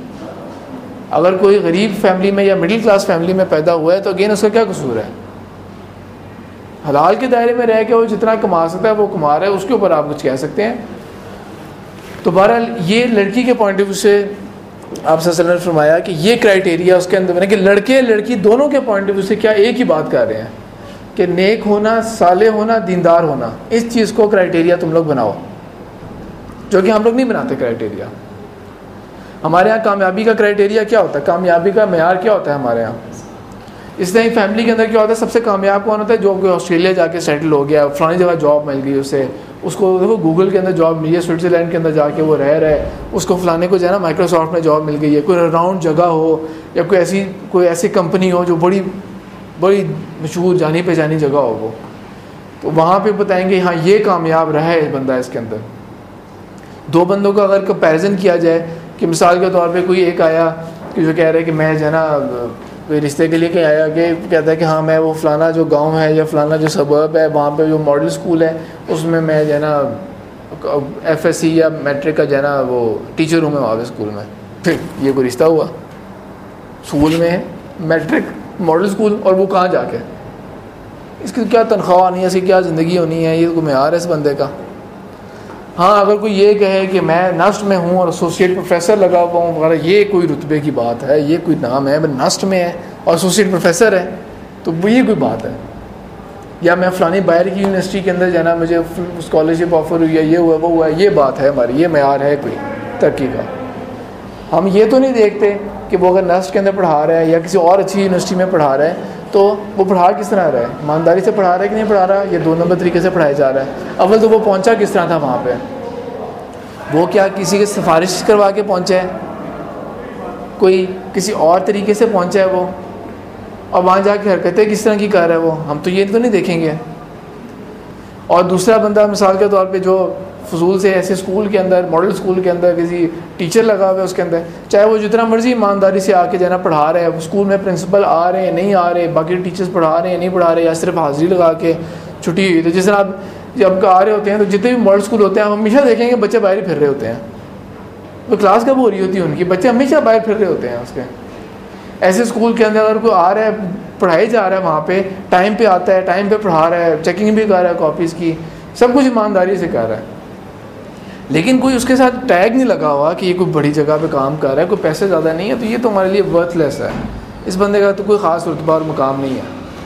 اگر کوئی غریب فیملی میں یا مڈل کلاس فیملی میں پیدا ہوا ہے تو اگین اس کا کیا قصور ہے؟ حلال کے دائرے میں رہ کے وہ جتنا کما سکتا ہے وہ کما رہا ہے, اس کے اوپر آپ کچھ کہہ سکتے ہیں. تو بہرحال یہ لڑکی کے پوائنٹ آف ویو سے آپ صلی اللہ علیہ وسلم نے فرمایا کہ یہ کرائٹیریا اس کے اندر کہ لڑکے لڑکی دونوں کے پوائنٹ آف ویو سے کیا ایک ہی بات کر رہے ہیں کہ نیک ہونا، صالح ہونا، دیندار ہونا، اس چیز کو کرائٹیریا تم لوگ بناؤ، جو کہ ہم لوگ نہیں بناتے کرائٹیریا. ہمارے یہاں کامیابی کا کرائٹیریا کیا ہوتا ہے، کامیابی کا معیار کیا ہوتا ہے ہمارے یہاں. اس طرح فیملی کے اندر کیا ہوتا ہے، سب سے کامیاب کون ہوتا ہے، جو کوئی آسٹریلیا جا کے سیٹل ہو گیا، فلانی جگہ جاب مل گئی اسے، اس کو دیکھو گوگل کے اندر جاب ملی ہے، سوئٹزرلینڈ کے اندر جا کے وہ رہ رہے، اس کو فلانے کو جو ہے نا مائکروسافٹ میں جاب مل گئی ہے، کوئی راؤنڈ جگہ ہو یا کوئی ایسی کوئی ایسی کمپنی ہو جو بڑی بڑی مشہور جانی پہچانی جگہ ہو وہ، تو وہاں پہ بتائیں گے ہاں یہ کامیاب رہا ہے بندہ اس کے اندر. دو بندوں کا اگر کمپیریزن کیا جائے کہ مثال کے طور پہ کوئی ایک آیا کہ جو کہہ رہے کہ میں جو ہے نا کوئی رشتے کے لیے کہ آیا کہ کہتا ہے کہ ہاں میں وہ فلانا جو گاؤں ہے یا فلانا جو سبرب ہے وہاں پہ جو ماڈل اسکول ہے اس میں میں جو ہے نا ایف ایس سی یا میٹرک کا جو ہے نا وہ ٹیچر ہوں میں وہاں پہ اسکول میں. پھر یہ کوئی رشتہ ہوا، اسکول میں میٹرک ماڈل اسکول اور وہ کہاں جا کے، اس کی کیا تنخواہ آنی ہے، اس کی کیا زندگی ہونی ہے، یہ کوئی معیار ہے اس بندے کا. ہاں اگر کوئی یہ کہے کہ میں نسٹ میں ہوں اور ایسوسیٹ پروفیسر لگا ہوا ہوں وغیرہ، یہ کوئی رتبے کی بات ہے، یہ کوئی نام ہے، میں نسٹ میں ہے اور ایسوسیٹ پروفیسر ہے، تو یہ کوئی بات ہے. یا میں فلانی باہر کی یونیورسٹی کے اندر جانا مجھے اسکالرشپ آفر ہوئی ہے، یہ ہوا وہ ہوا، یہ بات ہے ہماری، یہ معیار ہے کوئی ترقی کا. ہم یہ تو نہیں دیکھتے کہ وہ اگر نسٹ کے اندر پڑھا رہا ہے یا کسی اور اچھی یونیورسٹی میں پڑھا رہا ہے تو وہ پڑھا کس طرح رہا ہے، ایمانداری سے پڑھا رہا ہے کہ نہیں پڑھا رہا، یہ دو نمبر طریقے سے پڑھایا جا رہا ہے. اول تو وہ پہنچا کس طرح تھا وہاں پہ، وہ کیا کسی کے سفارش کروا کے پہنچا ہے، کوئی کسی اور طریقے سے پہنچا ہے وہ، اور وہاں جا کے حرکتیں کس طرح کی کر رہا ہے وہ، ہم تو یہ تو نہیں دیکھیں گے. اور دوسرا بندہ مثال کے طور پہ جو فضول سے ایسے اسکول کے اندر ماڈل اسکول کے اندر کسی ٹیچر لگا ہوا ہے اس کے اندر، چاہے وہ جتنا مرضی ایمانداری سے آ کے جانا پڑھا رہے ہیں، اسکول میں پرنسپل آ رہے ہیں نہیں آ رہے، باقی ٹیچرز پڑھا رہے ہیں نہیں پڑھا رہے، یا صرف حاضری لگا کے چھٹی ہوئی. تو جس طرح آپ جب آ رہے ہوتے ہیں تو جتنے بھی ماڈل اسکول ہوتے ہیں ہم ہمیشہ دیکھیں گے بچے باہر ہی پھر رہے ہوتے ہیں، تو کلاس کب ہو رہی ہوتی ہے ان کی، بچے ہمیشہ باہر پھر رہے ہوتے ہیں اس کے. ایسے اسکول کے اندر اگر کوئی آ رہا ہے پڑھائی جا رہا ہے وہاں پہ ٹائم پہ آتا ہے، ٹائم پہ پڑھا رہا ہے، چیکنگ بھی کر رہا ہے کاپیز کی، سب کچھ ایمانداری سے کر رہا ہے، لیکن کوئی اس کے ساتھ ٹیگ نہیں لگا ہوا کہ یہ کوئی بڑی جگہ پہ کام کر رہا ہے، کوئی پیسے زیادہ نہیں ہے، تو یہ تو ہمارے لیے ورتھ لیس ہے، اس بندے کا تو کوئی خاص رتبہ اور مقام نہیں ہے.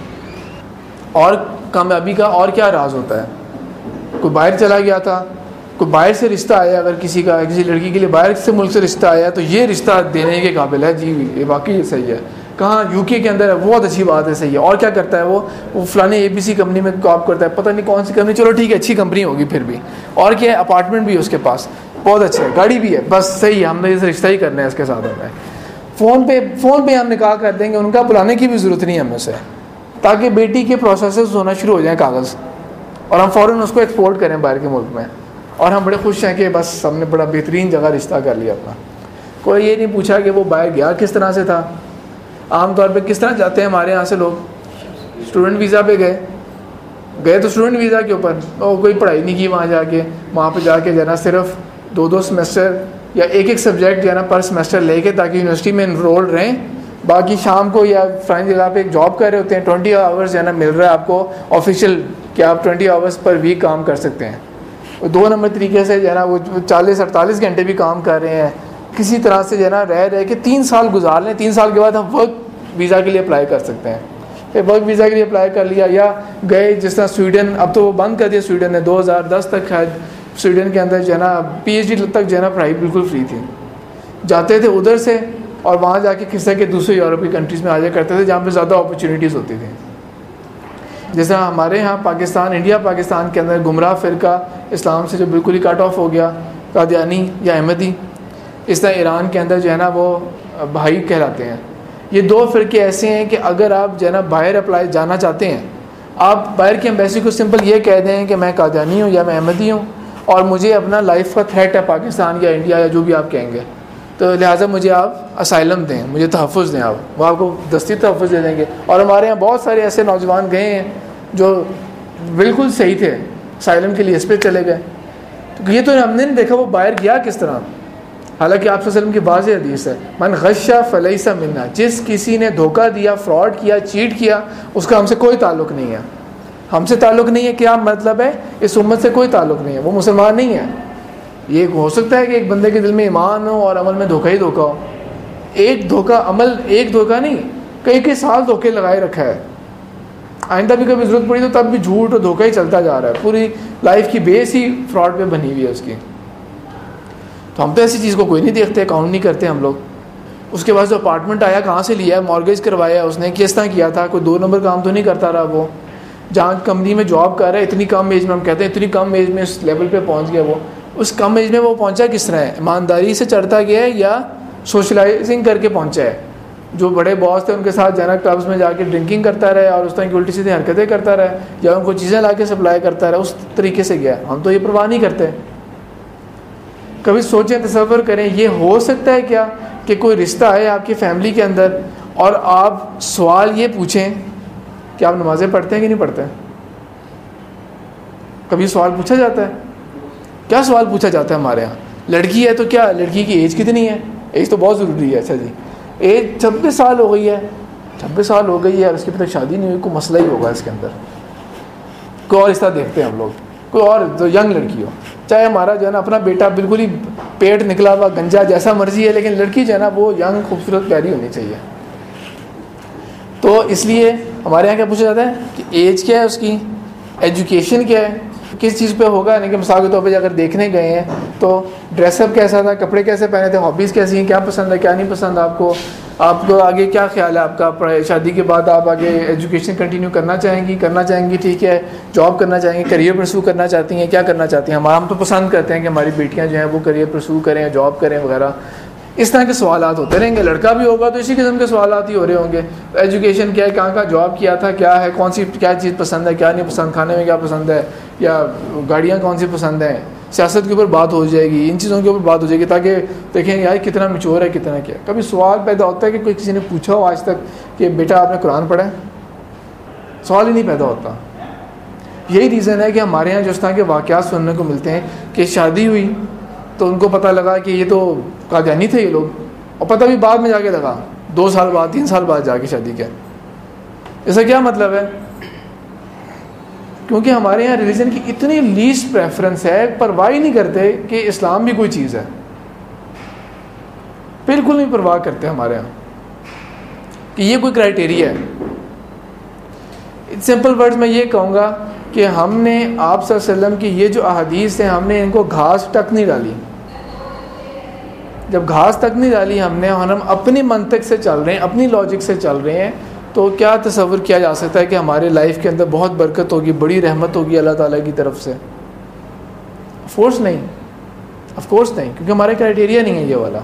اور کامیابی کا اور کیا راز ہوتا ہے، کوئی باہر چلا گیا تھا، کوئی باہر سے رشتہ آیا، اگر کسی کا کسی لڑکی کے لیے باہر سے ملک سے رشتہ آیا تو یہ رشتہ دینے کے قابل ہے، جی یہ واقعی صحیح ہے. کہاں یو کے کے اندر ہے، بہت اچھی بات ہے، صحیح ہے. اور کیا کرتا ہے وہ وہ فلانے اے بی سی کمپنی میں کام کرتا ہے، پتہ نہیں کون سی کمپنی، چلو ٹھیک ہے اچھی کمپنی ہوگی پھر بھی، اور کیا ہے اپارٹمنٹ بھی ہے اس کے پاس، بہت اچھا ہے، گاڑی بھی ہے، بس صحیح ہے، ہم نے اس رشتہ ہی کرنا ہے اس کے ساتھ. ہمیں فون پہ فون پہ ہم نکاح کر دیں گے، ان کا بلانے کی بھی ضرورت نہیں ہے ہمیں سے، تاکہ بیٹی کے پروسیسز ہونا شروع ہو جائیں کاغذ، اور ہم فوراً اس کو ایکسپورٹ کریں باہر کے ملک میں، اور ہم بڑے خوش ہیں کہ بس ہم نے بڑا بہترین جگہ رشتہ کر لیا اپنا. کوئی یہ نہیں پوچھا کہ وہ باہر گیا کس طرح سے تھا. عام طور پہ کس طرح جاتے ہیں ہمارے یہاں سے لوگ، اسٹوڈنٹ ویزا پہ گئے گئے تو اسٹوڈنٹ ویزا کے اوپر، اور کوئی پڑھائی نہیں کی وہاں جا کے، وہاں پہ جا کے جو ہے نا صرف دو دو سمیسٹر یا ایک ایک سبجیکٹ جو ہے نا پر سمیسٹر لے کے تاکہ یونیورسٹی میں انرول رہیں، باقی شام کو یا فرائن جگہ پہ ایک جاب کر رہے ہوتے ہیں، ٹوئنٹی آورس جو ہے نا مل رہا ہے آپ کو آفیشیل کہ آپ ٹوئنٹی آورس پر ویک کام کر سکتے ہیں. دو نمبر طریقے سے جو ہے نا وہ چالیس اڑتالیس گھنٹے بھی کام کر رہے ہیں، کسی طرح سے جو ہے نا رہ رہے کہ تین سال گزار لیں، تین سال کے بعد ہم ورک ویزا کے لیے اپلائی کر سکتے ہیں. پھر ورک ویزا کے لیے اپلائی کر لیا، یا گئے جس طرح سویڈن، اب تو وہ بند کر دیا سویڈن نے، دو ہزار دس تک شاید سویڈن کے اندر جو ہے نا پی ایچ ڈی تک جو ہے نا پڑھائی بالکل فری تھی. جاتے تھے ادھر سے اور وہاں جا کے کس طرح کے دوسرے یورپی کنٹریز میں آ جایا کرتے تھے جہاں پہ زیادہ اپرچونیٹیز ہوتی تھیں. جس طرح ہمارے یہاں پاکستان انڈیا پاکستان کے اندر گمراہ فرقہ اسلام سے جو بالکل ہی کٹ آف ہو گیا، قادیانی یا احمدی، اس طرح ایران کے اندر جو ہے نا وہ بھائی کہلاتے ہیں. یہ دو فرقے ایسے ہیں کہ اگر آپ جو ہے نا باہر اپلائی جانا چاہتے ہیں، آپ باہر کی ایمبیسی کو سمپل یہ کہہ دیں کہ میں قادیانی ہوں یا میں احمدی ہوں اور مجھے اپنا لائف کا تھریٹ ہے پاکستان یا انڈیا یا جو بھی آپ کہیں گے، تو لہٰذا مجھے آپ اسائلم دیں، مجھے تحفظ دیں، آپ وہ آپ کو دستی تحفظ دے دیں گے. اور ہمارے یہاں بہت سارے ایسے نوجوان گئے ہیں جو بالکل صحیح تھے، اسائلم کے لیے اس پہ چلے گئے. تو یہ تو ہم نے نہیں دیکھا وہ باہر گیا کس طرح، حالانکہ آپ صلی اللہ علیہ وسلم کی واضح حدیث ہے، من غش فلیس منا، جس کسی نے دھوکہ دیا، فراڈ کیا، چیٹ کیا، اس کا ہم سے کوئی تعلق نہیں ہے. ہم سے تعلق نہیں ہے کیا مطلب ہے، اس امت سے کوئی تعلق نہیں ہے، وہ مسلمان نہیں ہے. یہ ہو سکتا ہے کہ ایک بندے کے دل میں ایمان ہو اور عمل میں دھوکہ ہی دھوکہ ہو. ایک دھوکہ عمل ایک دھوکہ نہیں, کئی کئی سال دھوکے لگائے رکھا ہے, آئندہ بھی کبھی ضرورت پڑی تو تب بھی جھوٹ اور دھوکہ ہی چلتا جا رہا ہے, پوری لائف کی بیس ہی فراڈ پہ بنی ہوئی ہے اس کی. تو ہم تو ایسی چیز کو کوئی نہیں دیکھتے, کاؤنٹ نہیں کرتے ہم لوگ. اس کے بعد جو اپارٹمنٹ آیا کہاں سے لیا ہے, مارگیج کروایا اس نے, کس طرح کیا تھا, کوئی دو نمبر کام تو نہیں کرتا رہا وہ. جہاں کمپنی میں جاب کر رہا ہے اتنی کم ایج میں, ہم کہتے ہیں اتنی کم ایج میں اس لیول پہ پہنچ گیا وہ, اس کم ایج میں وہ پہنچا کس طرح ہے, ایمانداری سے چڑھتا گیا ہے یا سوشلائزنگ کر کے پہنچا ہے. جو بڑے باس تھے ان کے ساتھ جانا کلبس میں جا کے ڈرنکنگ کرتا رہے اور اس طرح کی الٹی سیدھی حرکتیں کرتا رہے, یا ان کو چیزیں لا کے سپلائی کرتا رہا, اس طریقے سے گیا. ہم تو یہ پرواہ نہیں کرتے. کبھی سوچیں, تصور کریں, یہ ہو سکتا ہے کیا کہ کوئی رشتہ ہے آپ کی فیملی کے اندر اور آپ سوال یہ پوچھیں کہ آپ نمازیں پڑھتے ہیں کہ نہیں پڑھتے؟ کبھی سوال پوچھا جاتا ہے؟ کیا سوال پوچھا جاتا ہے ہمارے یہاں؟ لڑکی ہے تو کیا, لڑکی کی ایج کتنی ہے؟ ایج تو بہت ضروری ہے. اچھا جی, ایج چھبیس سال ہو گئی ہے, چھبیس سال ہو گئی ہے اور اس کی ابھی تک شادی نہیں ہوئی, کوئی مسئلہ ہی ہوگا اس کے اندر. کوئی اور رشتہ دیکھتے ہیں ہم لوگ, کوئی اور جو ینگ لڑکی ہو, چاہے ہمارا جو ہے نا اپنا بیٹا بالکل ہی پیٹ نکلا ہوا گنجا جیسا مرضی ہے, لیکن لڑکی جو ہے نا وہ ینگ خوبصورت پیاری ہونی چاہیے. تو اس لیے ہمارے یہاں کیا پوچھا جاتا ہے کہ ایج کیا ہے اس کی, ایجوکیشن کیا ہے, کس چیز پہ ہوگا. یعنی کہ مثال کے طور پہ اگر دیکھنے گئے ہیں تو ڈریس اپ کیسا تھا, کپڑے کیسے پہنے تھے, ہابیز کیسی ہیں, کیا پسند ہے کیا نہیں پسند آپ کو, آپ کو آگے کیا خیال ہے آپ کا, شادی کے بعد آپ آگے ایجوکیشن کنٹینیو کرنا چاہیں گی کرنا چاہیں گی ٹھیک ہے, جاب کرنا چاہیں گی, کریئر پرسو کرنا چاہتی ہیں, کیا کرنا چاہتی ہیں. ہمارا ہم تو پسند کرتے ہیں کہ ہماری بیٹیاں جو ہیں وہ کریئر پرسو کریں, جاب کریں وغیرہ. اس طرح کے سوالات ہوتے رہیں گے. لڑکا بھی ہوگا تو اسی قسم کے سوالات ہی ہو رہے ہوں گے. ایجوکیشن کیا ہے, کہاں کہاں جاب کیا تھا, کیا ہے, کون سی کیا چیز پسند ہے, کیا نہیں پسند, کھانے میں کیا پسند ہے, یا گاڑیاں کون سی پسند ہیں. سیاست کے اوپر بات ہو جائے گی, ان چیزوں کے اوپر بات ہو جائے گی, تاکہ دیکھیں یار کتنا میچور ہے کتنا کیا. کبھی سوال پیدا ہوتا ہے کہ کوئی کسی نے پوچھا ہو آج تک کہ بیٹا آپ نے قرآن پڑھا ہے؟ سوال ہی نہیں پیدا ہوتا. یہی ریزن ہے کہ ہمارے یہاں جس طرح کے واقعات سننے کو ملتے ہیں کہ شادی ہوئی تو ان کو پتہ لگا کہ یہ تو قادیانی تھے یہ لوگ, اور پتہ بھی بعد میں جا کے لگا, دو سال بعد تین سال بعد جا کے شادی کیا. اس کا کیا مطلب ہے؟ کیونکہ ہمارے یہاں ریلیجن کی اتنی لیسٹ پریفرنس ہے, پرواہ ہی نہیں کرتے کہ اسلام بھی کوئی چیز ہے, بالکل نہیں پرواہ کرتے ہمارے یہاں کہ یہ کوئی کرائٹیریا ہے. سمپل ورڈز میں یہ کہوں گا کہ ہم نے آپ صلی اللہ علیہ وسلم کی یہ جو احادیث ہیں ہم نے ان کو گھاس تک نہیں ڈالی. جب گھاس تک نہیں ڈالی ہم نے, اور ہم اپنی منطق سے چل رہے ہیں, اپنی لاجک سے چل رہے ہیں, تو کیا تصور کیا جا سکتا ہے کہ ہمارے لائف کے اندر بہت برکت ہوگی, بڑی رحمت ہوگی اللہ تعالیٰ کی طرف سے؟ آف کورس نہیں, آف کورس نہیں, کیونکہ ہمارے کرائٹیریا نہیں ہے یہ والا.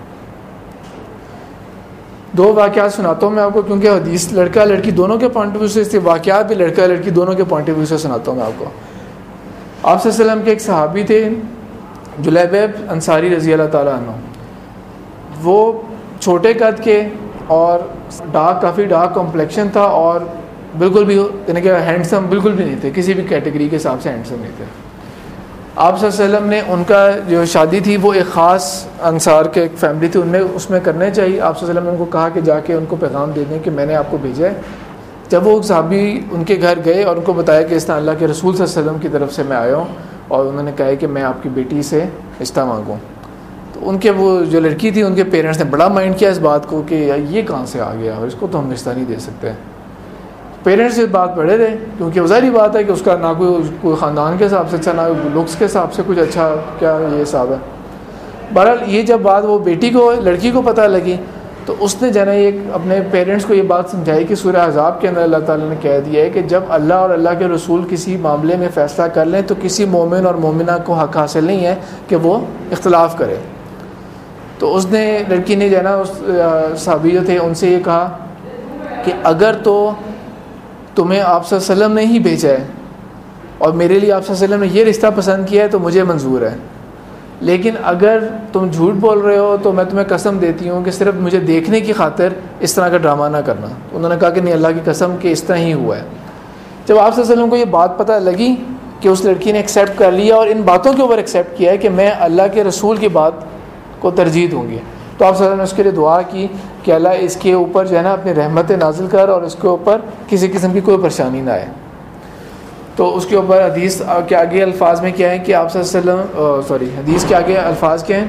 دو واقعات سناتا ہوں میں آپ کو, کیونکہ حدیث لڑکا لڑکی دونوں کے پوائنٹ آف ویو سے, واقعات بھی لڑکا لڑکی دونوں کے پوائنٹ آف ویو سے سناتا ہوں میں آپ کو. آپ صلی اللہ علیہ وسلم کے ایک صحابی تھے جلیبیب انصاری رضی اللہ تعالیٰ عنہ. وہ چھوٹے قد کے اور ڈارک, کافی ڈارک کمپلیکشن تھا, اور بالکل بھی یعنی کہ ہینڈسم بالکل بھی نہیں تھے, کسی بھی کیٹیگری کے حساب سے ہینڈسم نہیں تھے. آپ صلی اللہ علیہ وسلم نے ان کا جو شادی تھی وہ ایک خاص انصار کے ایک فیملی تھی, ان میں اس میں کرنے چاہیے. آپ صلی اللہ علیہ وسلم نے ان کو کہا کہ جا کے ان کو پیغام دے دیں کہ میں نے آپ کو بھیجا ہے. جب وہ صحابی ان کے گھر گئے اور ان کو بتایا کہ اس طرح اللہ کے رسول صلی اللہ علیہ وسلم کی طرف سے میں آیا ہوں, اور انہوں نے کہا کہ میں آپ کی بیٹی سے رشتہ مانگوں, تو ان کے وہ جو لڑکی تھی ان کے پیرنٹس نے بڑا مائنڈ کیا اس بات کو کہ یہ کہاں سے آ گیا, اور اس کو تو ہم رشتہ نہیں دے سکتے. پیرنٹس اس بات پڑھے رہے, کیونکہ ظاہری بات ہے کہ اس کا نہ کوئی کوئی خاندان کے حساب سے اچھا, نہ لکس کے حساب سے کچھ اچھا, کیا یہ حساب ہے. بہرحال یہ جب بات وہ بیٹی کو لڑکی کو پتہ لگی تو اس نے جو ہے ایک اپنے پیرنٹس کو یہ بات سمجھائی کہ سورہ احزاب کے اندر اللہ تعالیٰ نے کہہ دیا ہے کہ جب اللہ اور اللہ کے رسول کسی معاملے میں فیصلہ کر لیں تو کسی مومن اور مومنہ کو حق حاصل نہیں ہے کہ وہ اختلاف کرے. تو اس نے لڑکی نے جو ہے نا اس صحابی جو تھے ان سے یہ کہا کہ اگر تو تمہیں آپ صلی اللہ علیہ وسلم نے ہی بھیجا ہے اور میرے لیے آپ صلی اللہ علیہ وسلم نے یہ رشتہ پسند کیا ہے تو مجھے منظور ہے, لیکن اگر تم جھوٹ بول رہے ہو تو میں تمہیں قسم دیتی ہوں کہ صرف مجھے دیکھنے کی خاطر اس طرح کا ڈرامہ نہ کرنا. انہوں نے کہا کہ نہیں, اللہ کی قسم کہ اس طرح ہی ہوا ہے. جب آپ صلی اللہ علیہ وسلم کو یہ بات پتہ لگی کہ اس لڑکی نے ایکسیپٹ کر لیا اور ان باتوں کے اوپر ایکسیپٹ کیا ہے کہ میں اللہ کے رسول کی بات کو ترجیح دوں گی, تو آپ صلی اللہ علیہ وسلم نے اس کے لیے دعا کی کہ اللہ اس کے اوپر جو ہے نا اپنی رحمت نازل کر اور اس کے اوپر کسی قسم کی کوئی پریشانی نہ آئے. تو اس کے اوپر حدیث کے آگے الفاظ میں کیا ہے کہ آپ صلی اللہ علیہ وسلم سوری حدیث کے آگے الفاظ کیا ہیں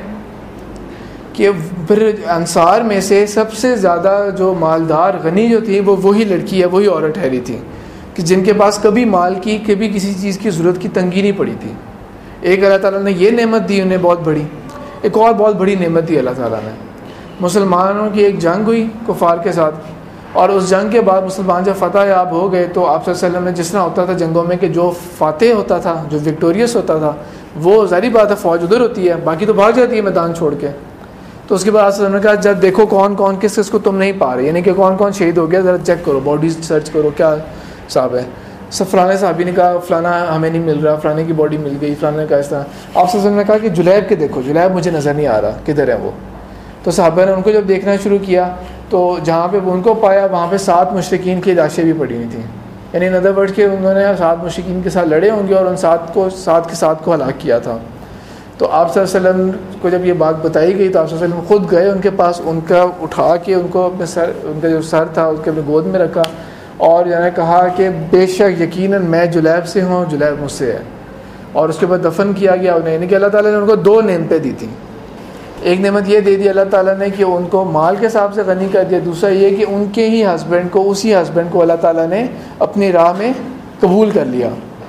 کہ پھر انصار میں سے سب سے زیادہ جو مالدار غنی جو تھی وہ وہی لڑکی ہے, وہی عورت ٹھہری تھی کہ جن کے پاس کبھی مال کی کبھی کسی چیز کی ضرورت کی تنگی نہیں پڑی تھی. ایک اللہ تعالیٰ نے یہ نعمت دی انہیں بہت بڑی, ایک اور بہت بڑی نعمت دی اللہ تعالیٰ نے. مسلمانوں کی ایک جنگ ہوئی کفار کے ساتھ, اور اس جنگ کے بعد مسلمان جب فتح یاب ہو گئے تو آپ صلی اللہ علیہ وسلم نے جس طرح ہوتا تھا جنگوں میں کہ جو فاتح ہوتا تھا, جو وکٹوریس ہوتا تھا, وہ ظاہری بات ہے فوج ادھر ہوتی ہے, باقی تو بھاگ جاتی ہے میدان چھوڑ کے. تو اس کے بعد آپ صلی اللہ علیہ وسلم نے کہا جب دیکھو کون کون کس کس کو تم نہیں پا رہے, یعنی کہ کون کون شہید ہو گیا, ذرا چیک کرو, باڈیز سرچ کرو کیا حساب ہے. سب فلانے صحابی نے کہا فلانا ہمیں نہیں مل رہا, فلانے کی باڈی مل گئی, فلانے کا اس طرح. آپ صلی اللہ علیہ وسلم نے کہا کہ جلیب کے دیکھو, جلیب مجھے نظر نہیں آ رہا کدھر ہے وہ. تو صحابہ نے ان کو جب دیکھنا شروع کیا تو جہاں پہ ان کو پایا وہاں پہ سات مشرکین کی لاشیں بھی پڑی ہوئی تھیں, یعنی ان ادر ورڈ کے انہوں نے سات مشرکین کے ساتھ لڑے ہوں گے اور ان سات کو سات کے ساتھ کو ہلاک کیا تھا. تو آپ صلی اللہ علیہ وسلم کو جب یہ بات بتائی گئی تو آپ صلی اللہ علیہ وسلم خود گئے ان کے پاس, ان کا اٹھا کے ان کو اپنے سر, ان کا جو سر تھا اس کے اپنے گود میں رکھا اور یعنی کہا کہ بے شک یقیناً میں جلیب سے ہوں, جلیب مجھ سے ہے. اور اس کے بعد دفن کیا گیا انہیں, یعنی کہ اللہ تعالیٰ نے ان کو دو نعمتیں دی تھیں. ایک نعمت یہ دے دی اللہ تعالیٰ نے کہ ان کو مال کے حساب سے غنی کر دیا, دوسرا یہ کہ ان کے ہی ہسبینڈ کو, اسی ہسبینڈ کو اللہ تعالیٰ نے اپنی راہ میں قبول کر لیا.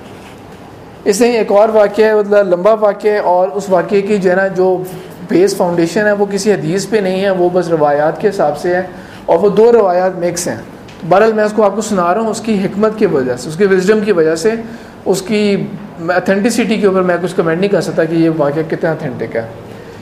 اس سے ایک اور واقعہ ہے, مطلب لمبا واقعہ ہے, اور اس واقعے کی جو ہے نا جو بیس فاؤنڈیشن ہے وہ کسی حدیث پہ نہیں ہے, وہ بس روایات کے حساب سے ہے, اور وہ دو روایات مکس ہیں. بہرحال میں اس کو آپ کو سنا رہا ہوں اس کی حکمت کی وجہ سے, اس کی وزڈم کی وجہ سے, اس کی اتھینٹسٹی کے اوپر میں کچھ کمنٹ نہیں کر سکتا کہ یہ واقعہ کتنا اتھینٹک ہے.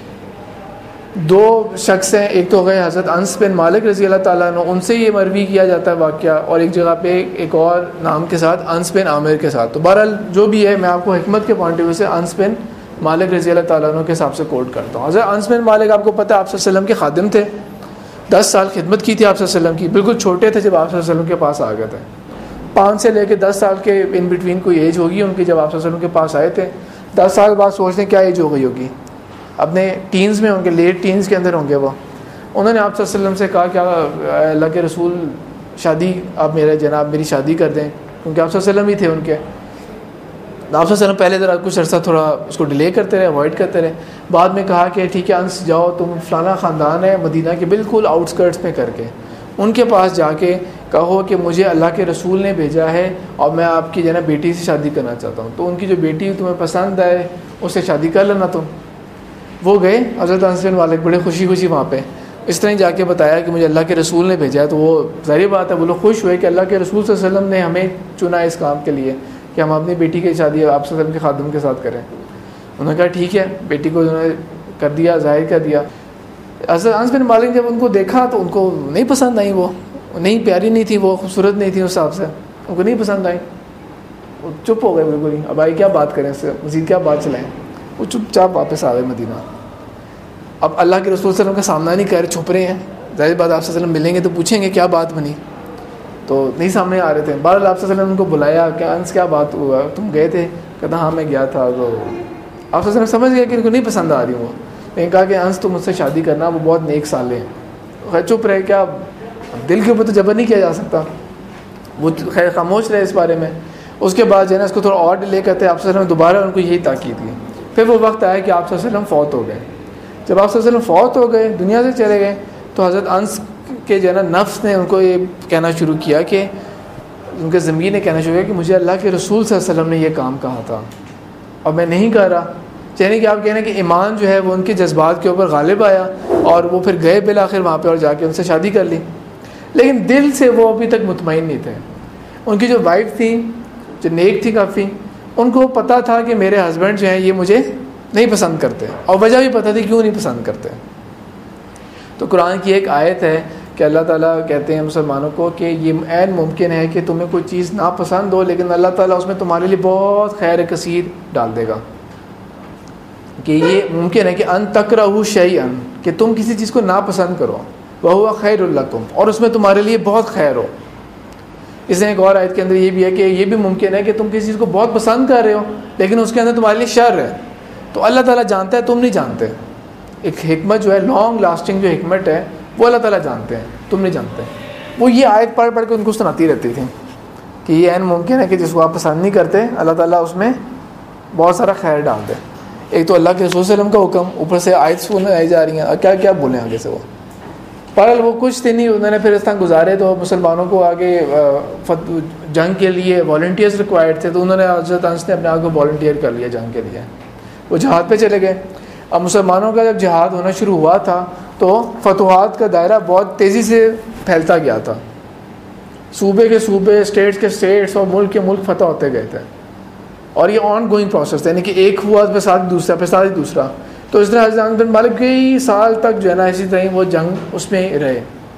دو شخص ہیں, ایک تو گئے حضرت انس بن مالک رضی اللہ تعالیٰ عنہ, ان سے یہ مروی کیا جاتا ہے واقعہ, اور ایک جگہ پہ ایک اور نام کے ساتھ انس بن عامر کے ساتھ. تو بہرحال جو بھی ہے میں آپ کو حکمت کے پوائنٹ آف ویو سے انس بن مالک رضی اللہ تعالیٰ عنہ کے حساب سے کوٹ کرتا ہوں. حضرت انس بن مالک آپ کو پتہ ہے آپ صلی اللہ علیہ وسلم کے خادم تھے, دس سال خدمت کی تھی آپ صلی اللہ علیہ وسلم کی, بالکل چھوٹے تھے جب آپ صلی اللہ علیہ وسلم کے پاس آ گئے تھے. پانچ سے لے کے دس سال کے ان بٹوین کوئی ایج ہوگی ان کی جب آپ صلی اللہ علیہ وسلم کے پاس آئے تھے. دس سال بعد سوچ لیں کیا ایج ہو گئی ہوگی, اپنے ٹینز میں ہوں گے, لیٹ ٹینز کے اندر ہوں گے وہ. انہوں نے آپ صلی اللہ علیہ وسلم سے کہا کہ اللہ کے رسول شادی آپ میرے جناب میری شادی کر دیں, کیونکہ آپ صلی اللہ علیہ وسلم ہی تھے ان کے. آپ صلی اللہ علیہ وسلم پہلے ذرا کچھ عرصہ تھوڑا اس کو ڈیلے کرتے رہے, اوائڈ کرتے رہے. بعد میں کہا کہ ٹھیک ہے انس جاؤ, تم فلانا خاندان ہے مدینہ کے بالکل آؤٹ اسکرٹس میں کر کے, ان کے پاس جا کے کہو کہ مجھے اللہ کے رسول نے بھیجا ہے اور میں آپ کی جو ہے نا بیٹی سے شادی کرنا چاہتا ہوں, تو ان کی جو بیٹی تمہیں پسند آئے اس سے شادی کر لینا تم. وہ گئے حضرت انس بن مالک بڑے خوشی خوشی وہاں پہ اس طرح ہی جا کے بتایا کہ مجھے اللہ کے رسول نے بھیجا ہے. تو وہ ظاہر بات ہے وہ لوگ خوش ہوئے کہ اللہ کے رسول صلی اللہ علیہ وسلم نے ہمیں چنا اس کام کے لیے کہ ہم اپنی بیٹی کی شادی آپ صلی اللہ علیہ وسلم کے خادم کے ساتھ کریں. انہوں نے کہا ٹھیک ہے, بیٹی کو انہوں نے کر دیا, ظاہر کر دیا. حضرت انس بن مالک جب ان کو دیکھا تو ان کو نہیں پسند آئی, وہ نہیں پیاری نہیں تھی, وہ خوبصورت نہیں تھی اس حساب سے, ان کو نہیں پسند آئی. وہ چپ ہو گئے بالکل ہی, اب آئی کیا بات کریں اس سے, مزید کیا بات چلائیں. وہ چپ چاپ واپس آ گئے مدینہ. اب اللہ کے رسول صلی اللہ علیہ وسلم کا سامنا نہیں کر, چھپ رہے ہیں, ظاہر بات آپ صلی اللہ علیہ وسلم ملیں گے تو پوچھیں گے کیا بات بنی, تو نہیں سامنے آ رہے تھے. بہرحال آپ صلی اللہ علیہ وسلم ان کو بلایا کہ انس کیا بات ہوا, تم گئے تھے؟ کہتا ہاں میں گیا تھا. تو آپ صلی اللہ علیہ وسلم سمجھ گئے کہ ان کو نہیں پسند آ رہی وہ, لیکن کہا کہ انس تم مجھ سے شادی کرنا, وہ بہت نیک سالے ہیں. خیر چپ رہے, کیا دل کے اوپر تو جبر نہیں کیا جا سکتا, وہ خیر خاموش رہے اس بارے میں. اس کے بعد جو ہے نا اس کو تھوڑا اور ڈیلے کرتے آپ صلی اللہ علیہ وسلم دوبارہ ان کو یہی تاکید کی. پھر وہ وقت آیا کہ آپ صلی اللہ علیہ وسلم فوت ہو گئے. جب آپ صلی اللہ علیہ وسلم فوت ہو گئے, دنیا سے چلے گئے, تو حضرت انس کے جو ہے نا نفس نے ان کو یہ کہنا شروع کیا کہ ان کے ضمیر نے کہنا شروع کیا کہ مجھے اللہ کے رسول صلی اللہ علیہ وسلم نے یہ کام کہا تھا اور میں نہیں کر رہا. یعنی کہ آپ کہہ رہے ہیں کہ ایمان جو ہے وہ ان کے جذبات کے اوپر غالب آیا اور وہ پھر گئے بالآخر وہاں پہ اور جا کے ان سے شادی کر لی. لیکن دل سے وہ ابھی تک مطمئن نہیں تھے. ان کی جو وائف تھی جو نیک تھی کافی, ان کو پتہ تھا کہ میرے ہسبینڈ جو ہیں یہ مجھے نہیں پسند کرتے, اور وجہ بھی پتہ تھی کیوں نہیں پسند کرتے. تو قرآن کی ایک آیت ہے کہ اللہ تعالیٰ کہتے ہیں مسلمانوں کو کہ یہ عین ممکن ہے کہ تمہیں کوئی چیز ناپسند ہو, لیکن اللہ تعالیٰ اس میں تمہارے لیے بہت خیر کثیر ڈال دے گا. کہ یہ ممکن ہے کہ ان تکرہوا شیئا, کہ تم کسی چیز کو ناپسند کرو, وہو خیر لکم, اور اس میں تمہارے لیے بہت خیر ہو. اس نے ایک اور آیت کے اندر یہ بھی ہے کہ یہ بھی ممکن ہے کہ تم کسی چیز کو بہت پسند کر رہے ہو لیکن اس کے اندر تمہارے لیے شر ہے. تو اللہ تعالیٰ جانتا ہے, تم نہیں جانتے. ایک حکمت جو ہے لانگ لاسٹنگ جو حکمت ہے وہ اللہ تعالیٰ جانتے ہیں, تم نہیں جانتے. وہ یہ آیت پڑھ پڑھ کے ان کو سناتی رہتی تھی. کہ یہ عین ممکن ہے کہ جس کو آپ پسند نہیں کرتے اللہ تعالیٰ اس میں بہت سارا خیر ڈال دے. ایک تو اللہ کے رسول صلی اللہ علیہ وسلم کا حکم، اوپر سے آیت سنائی جا رہی ہیں، اور کیا کیا بولیں آگے سے. وہ پر وہ کچھ تھے نہیں، انہوں نے پھر اس طرح گزارے تو مسلمانوں کو آگے جنگ کے لیے والنٹیئرز ریکوائرڈ تھے، تو انہوں نے حضرت انس نے اپنے آپ کو والنٹیئر کر لیا جنگ کے لیے. وہ جہاد پہ چلے گئے. اب مسلمانوں کا جب جہاد ہونا شروع ہوا تھا تو فتوحات کا دائرہ بہت تیزی سے پھیلتا گیا تھا. صوبے کے صوبے، اسٹیٹس کے اسٹیٹس اور ملک کے ملک فتح ہوتے گئے تھے. اور یہ آن گوئنگ پروسیس تھا، یعنی کہ ایک ہوا پہ ساتھ دوسرا پہ ساتھ دوسرا. تو اس طرح حضرت بن مالک کئی سال تک جو ہے نا اسی طرح وہ جنگ اس میں رہے.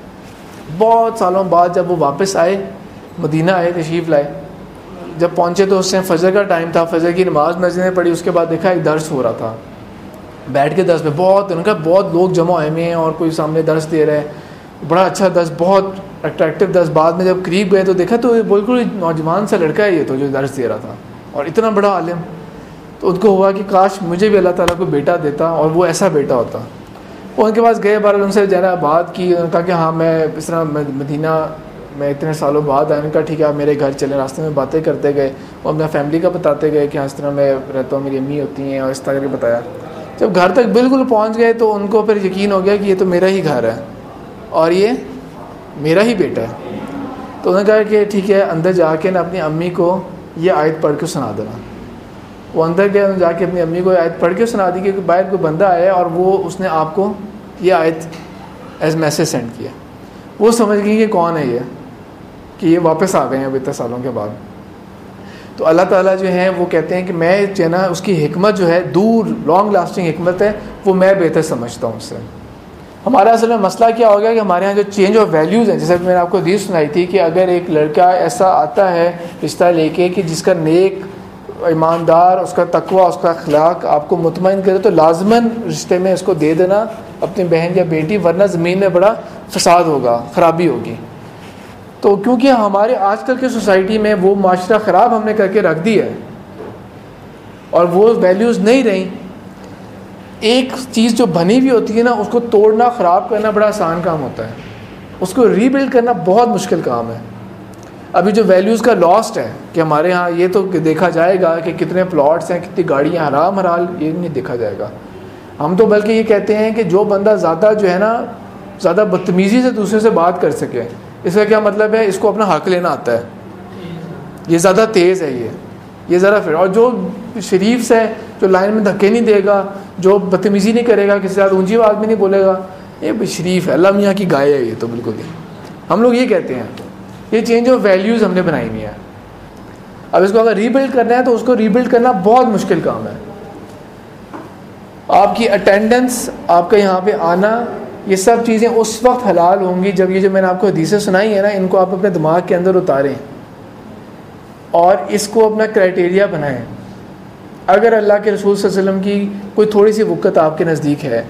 بہت سالوں بعد جب وہ واپس آئے، مدینہ آئے، تشریف لائے، جب پہنچے تو اس سے فجر کا ٹائم تھا. فجر کی نماز مسجد میں پڑھی، اس کے بعد دیکھا ایک درس ہو رہا تھا. بیٹھ کے درس میں بہت ان کا بہت لوگ جمع ہوئے ہوئے ہیں اور کوئی سامنے درس دے رہے ہیں، بڑا اچھا درس، بہت اٹریکٹیو درس. بعد میں جب قریب گئے تو دیکھا تو بالکل نوجوان سا لڑکا ہے یہ تو جو درس دے رہا تھا، اور اتنا بڑا عالم. تو ان کو ہوا کہ کاش مجھے بھی اللہ تعالیٰ کو بیٹا دیتا اور وہ ایسا بیٹا ہوتا. وہ ان کے پاس گئے، بہرحال ان سے جو ہے نا بات کی. انہوں نے کہا کہ ہاں میں اس طرح مدینہ میں اتنے سالوں بعد آیا. ان کا ٹھیک ہے آپ میرے گھر چلیں. راستے میں باتیں کرتے گئے، وہ اپنا فیملی کا بتاتے گئے کہ ہاں اس طرح میں رہتا ہوں، میری امی ہوتی ہیں، اور اس طرح کے بتایا. جب گھر تک بالکل پہنچ گئے تو ان کو پھر یقین ہو گیا کہ یہ تو میرا ہی گھر ہے اور یہ میرا ہی بیٹا ہے. تو انہوں نے کہا کہ ٹھیک ہے اندر جا کے نا اپنی امی کو یہ آیت پڑھ کے سنا دینا. وہ اندر گئے، جا کے اپنی امی کو آیت پڑھ کے سنا دی کہ باہر کوئی بندہ آیا اور وہ اس نے آپ کو یہ آیت ایز میسیج سینڈ کیا. وہ سمجھ گئی کہ کون ہے یہ، کہ یہ واپس آ گئے ہیں اب اتنے سالوں کے بعد. تو اللہ تعالیٰ جو ہے وہ کہتے ہیں کہ میں جو ہے نا اس کی حکمت جو ہے دور لانگ لاسٹنگ حکمت ہے، وہ میں بہتر سمجھتا ہوں اس سے. ہمارا اصل میں مسئلہ کیا ہو گیا کہ ہمارے یہاں جو چینج آف ویلیوز ہیں، جیسے میں نے آپ کو حدیث سنائی تھی کہ اگر ایک لڑکا ایسا آتا ہے رشتہ لے کے کہ جس کا نیک، ایماندار، اس کا تقوی، اس کا اخلاق آپ کو مطمئن کرے، تو لازماً رشتے میں اس کو دے دینا اپنی بہن یا بیٹی، ورنہ زمین میں بڑا فساد ہوگا، خرابی ہوگی. تو کیونکہ ہمارے آج کل کی سوسائٹی میں وہ معاشرہ خراب ہم نے کر کے رکھ دیا ہے اور وہ ویلیوز نہیں رہیں. ایک چیز جو بنی ہوئی ہوتی ہے نا اس کو توڑنا، خراب کرنا بڑا آسان کام ہوتا ہے، اس کو ری بلڈ کرنا بہت مشکل کام ہے. ابھی جو ویلیوز کا لاسٹ ہے کہ ہمارے ہاں یہ تو دیکھا جائے گا کہ کتنے پلاٹس ہیں، کتنی گاڑیاں، حرام حلال، یہ نہیں دیکھا جائے گا. ہم تو بلکہ یہ کہتے ہیں کہ جو بندہ زیادہ جو ہے نا زیادہ بدتمیزی سے دوسرے سے بات کر سکے، اس کا کیا مطلب ہے؟ اس کو اپنا حق لینا آتا ہے، یہ زیادہ تیز ہے، یہ یہ ذرا پھر. اور جو شریف سے جو لائن میں دھکے نہیں دے گا، جو بدتمیزی نہیں کرے گا، کسی زیادہ اونچی آدمی نہیں بولے گا، یہ شریف ہے، اللہ میاں کی گائے ہے یہ تو بالکل ہی. ہم لوگ یہ کہتے ہیں. یہ چینج آف ویلیوز ہم نے بنائی ہوئی ہے. اب اس کو اگر ری بلڈ کرنا ہے تو اس کو ری بلڈ کرنا بہت مشکل کام ہے. آپ کی اٹینڈنس، آپ کا یہاں پہ آنا، یہ سب چیزیں اس وقت حلال ہوں گی جب یہ جو میں نے آپ کو حدیثیں سنائی ہیں نا ان کو آپ اپنے دماغ کے اندر اتاریں اور اس کو اپنا کرائٹیریا بنائیں. اگر اللہ کے رسول صلی اللہ علیہ وسلم کی کوئی تھوڑی سی وقت آپ کے نزدیک ہے.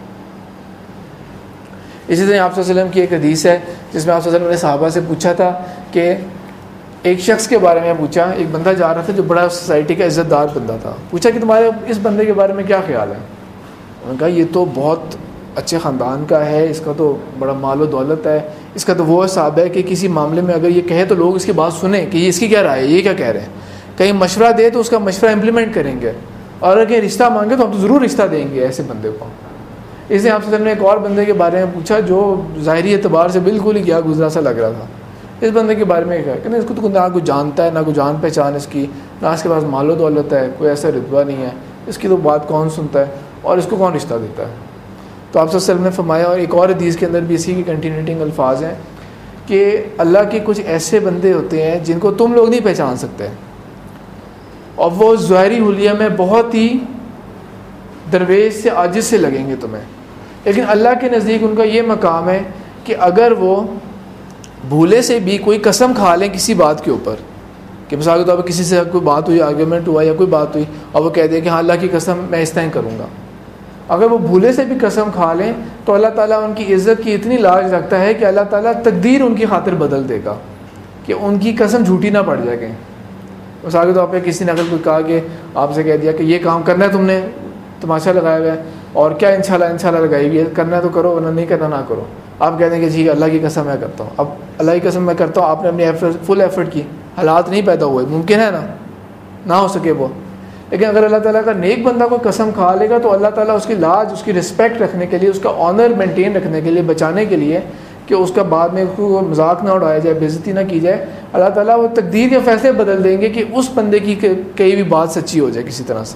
اسی طرح آپ صلی اللہ علیہ وسلم کی ایک حدیث ہے جس میں آپ صلی اللہ علیہ وسلم نے صحابہ سے پوچھا تھا کہ ایک شخص کے بارے میں پوچھا، ایک بندہ جا رہا تھا جو بڑا سوسائٹی کا عزت دار بندہ تھا. پوچھا کہ تمہارے اس بندے کے بارے میں کیا خیال ہے؟ انہوں نے کہا یہ تو بہت اچھے خاندان کا ہے، اس کا تو بڑا مال و دولت ہے، اس کا تو وہ حساب ہے کہ کسی معاملے میں اگر یہ کہے تو لوگ اس کی بات سنیں کہ یہ اس کی کیا رائے ہے، یہ کیا کہہ رہے ہیں. کہیں مشورہ دے تو اس کا مشورہ امپلیمنٹ کریں گے، اور اگر کہیں رشتہ مانگے تو ہم تو ضرور رشتہ دیں گے ایسے بندے کو. اس لیے آپ سے نے ایک اور بندے کے بارے میں پوچھا جو ظاہری اعتبار سے بالکل ہی کیا گزرا سا لگ رہا تھا. اس بندے کے بارے میں کہا کہ اس کو تو نہ کوئی جانتا ہے، نہ کوئی جان پہچان اس کی، نہ اس کے پاس مال و دولت ہے، کوئی ایسا رتبہ نہیں ہے، اس کی تو بات کون سنتا ہے اور اس کو کون رشتہ دیتا ہے. تو آپ صلی اللہ علیہ وسلم نے فرمایا، اور ایک اور حدیث کے اندر بھی اسی کی کنٹینیوٹنگ الفاظ ہیں کہ اللہ کے کچھ ایسے بندے ہوتے ہیں جن کو تم لوگ نہیں پہچان سکتے، اور وہ ظاہری حلیہ میں بہت ہی درویش سے عاجز سے لگیں گے تمہیں، لیکن اللہ کے نزدیک ان کا یہ مقام ہے کہ اگر وہ بھولے سے بھی کوئی قسم کھا لیں کسی بات کے اوپر، کہ مثال کے طور پر کسی سے کوئی بات ہوئی، آرگیومنٹ ہوا یا کوئی بات ہوئی، اور وہ کہہ دیں کہ ہاں اللہ کی قسم میں اس طرح کروں گا، اگر وہ بھولے سے بھی قسم کھا لیں تو اللہ تعالیٰ ان کی عزت کی اتنی لاج رکھتا ہے کہ اللہ تعالیٰ تقدیر ان کی خاطر بدل دے گا کہ ان کی قسم جھوٹی نہ پڑ جائے گی. مثال کے طور پہ کسی نے اگر کوئی کہا کہ آپ سے کہہ دیا کہ یہ کام کرنا ہے، تم نے تماشا لگایا ہوا ہے اور کیا انشاءاللہ انشاءاللہ لگائی ہوئی ہے، کرنا ہے تو کرو ورنہ نہیں کرنا نہ کرو. آپ کہتے ہیں کہ جی اللہ کی قسم میں کرتا ہوں. اب اللہ کی قسم میں کرتا ہوں، آپ نے اپنی ایفرٹ فل ایفرٹ کی، حالات نہیں پیدا ہوئے, ممکن ہے نا نہ ہو سکے وہ, لیکن اگر اللہ تعالیٰ کا نیک بندہ کوئی قسم کھا لے گا تو اللہ تعالیٰ اس کی لاج, اس کی رسپیکٹ رکھنے کے لیے, اس کا آنر مینٹین رکھنے کے لیے, بچانے کے لیے کہ اس کا بعد میں کوئی مذاق نہ اڑایا جائے, بے عزتی نہ کی جائے, اللہ تعالیٰ وہ تقدیر کے فیصلے بدل دیں گے کہ اس بندے کی کئی بھی بات سچی ہو جائے کسی طرح سے.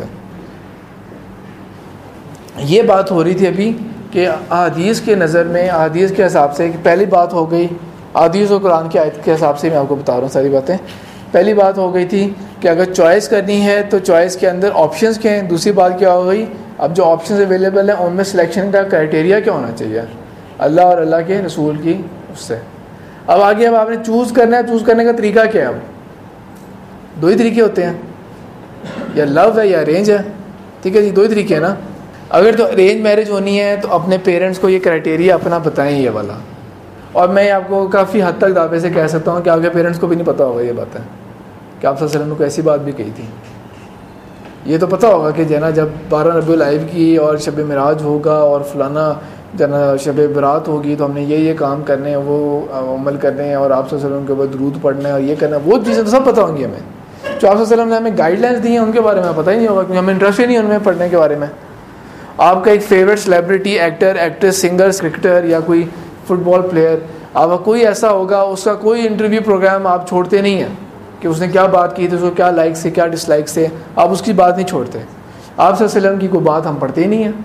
یہ بات ہو رہی تھی ابھی کہ احادیث کے نظر میں, احادیث کے حساب سے, پہلی بات ہو گئی احادیث اور قرآن کی آیت کے حساب سے میں آپ کو بتا رہا ہوں ساری باتیں. پہلی بات ہو گئی تھی کہ اگر چوائس کرنی ہے تو چوائس کے اندر آپشنز کیا ہیں. دوسری بات کیا ہو گئی, اب جو آپشنز اویلیبل ہیں ان میں سلیکشن کا کرائٹیریا کیا ہونا چاہیے, اللہ اور اللہ کے رسول کی اس سے. اب آگے اب آپ نے چوز کرنا ہے, چوز کرنے کا طریقہ کیا ہے. اب دو ہی طریقے ہوتے ہیں, یا لو ہے یا ارینج ہے, ٹھیک ہے جی, دو ہی طریقے ہیں نا. اگر تو ارینج میرج ہونی ہے تو اپنے پیرنٹس کو یہ کرائٹیریا اپنا بتائیں یہ والا. اور میں آپ کو کافی حد تک دعوے سے کہہ سکتا ہوں کہ آپ کے پیرنٹس کو بھی نہیں پتہ ہوگا یہ بات ہے کہ آپ صلی اللہ علیہ وسلم نے کوئی ایسی بات بھی کہی تھی. یہ تو پتہ ہوگا کہ جنا جب بارہ ربیع الاول کی اور شب معراج ہوگا اور فلانا جنا شب برات ہوگی تو ہم نے یہ یہ کام کرنے ہیں, وہ عمل کرنے ہیں, اور آپ صلی اللہ علیہ وسلم کے اوپر درود پڑھنا ہے اور یہ کرنا ہے, وہ چیزیں تو سب پتہ ہوں گی ہمیں. جو آپ صلی اللہ علیہ وسلم نے ہمیں گائیڈ لائنس دی ہیں ان کے بارے میں پتہ ہی نہیں ہوگا کیونکہ ہمیں انٹرسٹ ہی نہیں ان میں پڑھنے کے بارے میں. آپ کا ایک favourite celebrity, actor, actress, singer, cricketer یا کوئی فٹ بال پلیئر, آپ کا کوئی ایسا ہوگا, اس کا کوئی انٹرویو پروگرام آپ چھوڑتے نہیں ہیں کہ اس نے کیا بات کی تھی, اس کو کیا لائک سے کیا ڈس لائک سے, آپ اس کی بات نہیں چھوڑتے. آپ صلی اللہ علیہ وسلم کی کوئی بات ہم پڑھتے ہی نہیں ہیں,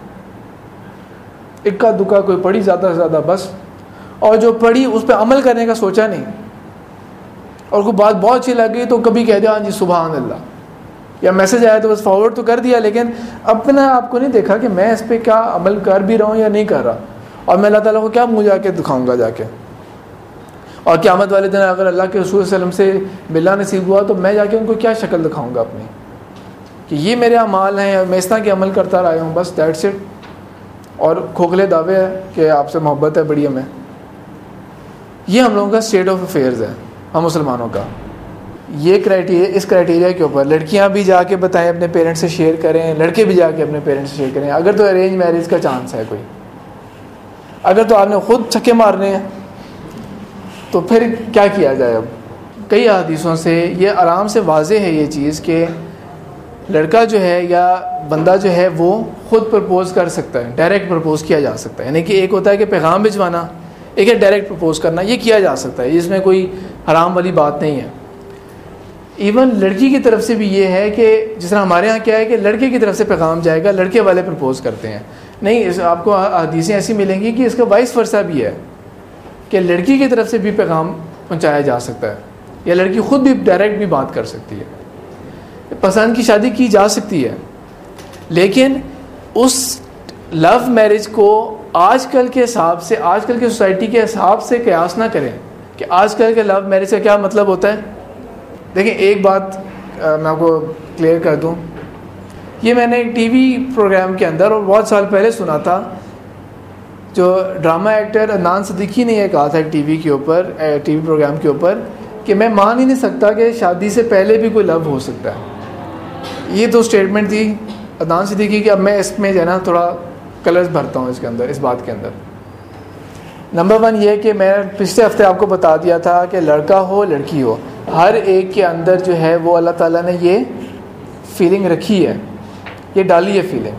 اکا دکا کوئی پڑھی زیادہ سے زیادہ بس, اور جو پڑھی اس پہ عمل کرنے کا سوچا نہیں, اور کوئی بات بہت اچھی لگ گئی تو کبھی کہہ دیا ہاں جی سبحان اللہ, یا میسج آیا تو بس فارورڈ تو کر دیا, لیکن اپنا آپ کو نہیں دیکھا کہ میں اس پہ کیا عمل کر بھی رہا ہوں یا نہیں کر رہا, اور میں اللہ تعالیٰ کو کیا منہ جا کے دکھاؤں گا جا کے. اور قیامت والے دن اگر اللہ کے رسول صلی اللہ علیہ وسلم سے ملنا نصیب ہوا تو میں جا کے ان کو کیا شکل دکھاؤں گا اپنی کہ یہ میرے اعمال ہیں, میں اس طرح کے عمل کرتا رہا ہوں, بس دیٹس اٹ. اور کھوکھلے دعوے ہیں کہ آپ سے محبت ہے بڑی ہمیں. یہ ہم لوگوں کا اسٹیٹ آف افیئرز ہے ہم مسلمانوں کا. یہ کرائٹیریا, اس کرائٹیریا کے اوپر لڑکیاں بھی جا کے بتائیں, اپنے پیرنٹس سے شیئر کریں, لڑکے بھی جا کے اپنے پیرنٹس سے شیئر کریں. اگر تو ارینج میرج کا چانس ہے کوئی, اگر تو آپ نے خود چھکے مارنے ہیں تو پھر کیا کیا جائے. اب کئی حدیثوں سے یہ آرام سے واضح ہے یہ چیز کہ لڑکا جو ہے یا بندہ جو ہے وہ خود پرپوز کر سکتا ہے, ڈائریکٹ پرپوز کیا جا سکتا ہے. یعنی کہ ایک ہوتا ہے کہ پیغام بھجوانا, ایک ہے ڈائریکٹ پرپوز کرنا, یہ کیا جا سکتا ہے, اس میں کوئی حرام والی بات نہیں ہے. ایون لڑکی کی طرف سے بھی یہ ہے کہ جس طرح ہمارے ہاں کیا ہے کہ لڑکے کی طرف سے پیغام جائے گا, لڑکے والے پرپوز کرتے ہیں. نہیں, اس آپ کو حدیثیں ایسی ملیں گی کہ اس کا وائس ورثہ بھی ہے کہ لڑکی کی طرف سے بھی پیغام پہنچایا جا سکتا ہے, یا لڑکی خود بھی ڈائریکٹ بھی بات کر سکتی ہے, پسند کی شادی کی جا سکتی ہے. لیکن اس لو میرج کو آج کل کے حساب سے, آج کل کی سوسائٹی کے حساب سے قیاس نہ کریں کہ آج کل کے لو میرج کا کیا مطلب ہوتا ہے. دیکھیں ایک بات میں آپ کو کلیئر کر دوں, یہ میں نے ایک ٹی وی پروگرام کے اندر اور بہت سال پہلے سنا تھا, جو ڈرامہ ایکٹر عدنان صدیقی نے یہ کہا تھا ٹی وی کے اوپر, ٹی وی پروگرام کے اوپر, کہ میں مان ہی نہیں سکتا کہ شادی سے پہلے بھی کوئی لو ہو سکتا ہے. یہ تو اسٹیٹمنٹ تھی عدنان صدیقی کی. اب میں اس میں جو ہے نا تھوڑا کلرز بھرتا ہوں اس کے اندر, اس بات کے اندر. نمبر ون یہ کہ میں پچھلے ہفتے آپ کو بتا دیا تھا کہ لڑکا ہو لڑکی ہو, ہر ایک کے اندر جو ہے وہ اللہ تعالیٰ نے یہ فیلنگ رکھی ہے, یہ ڈالی ہے فیلنگ.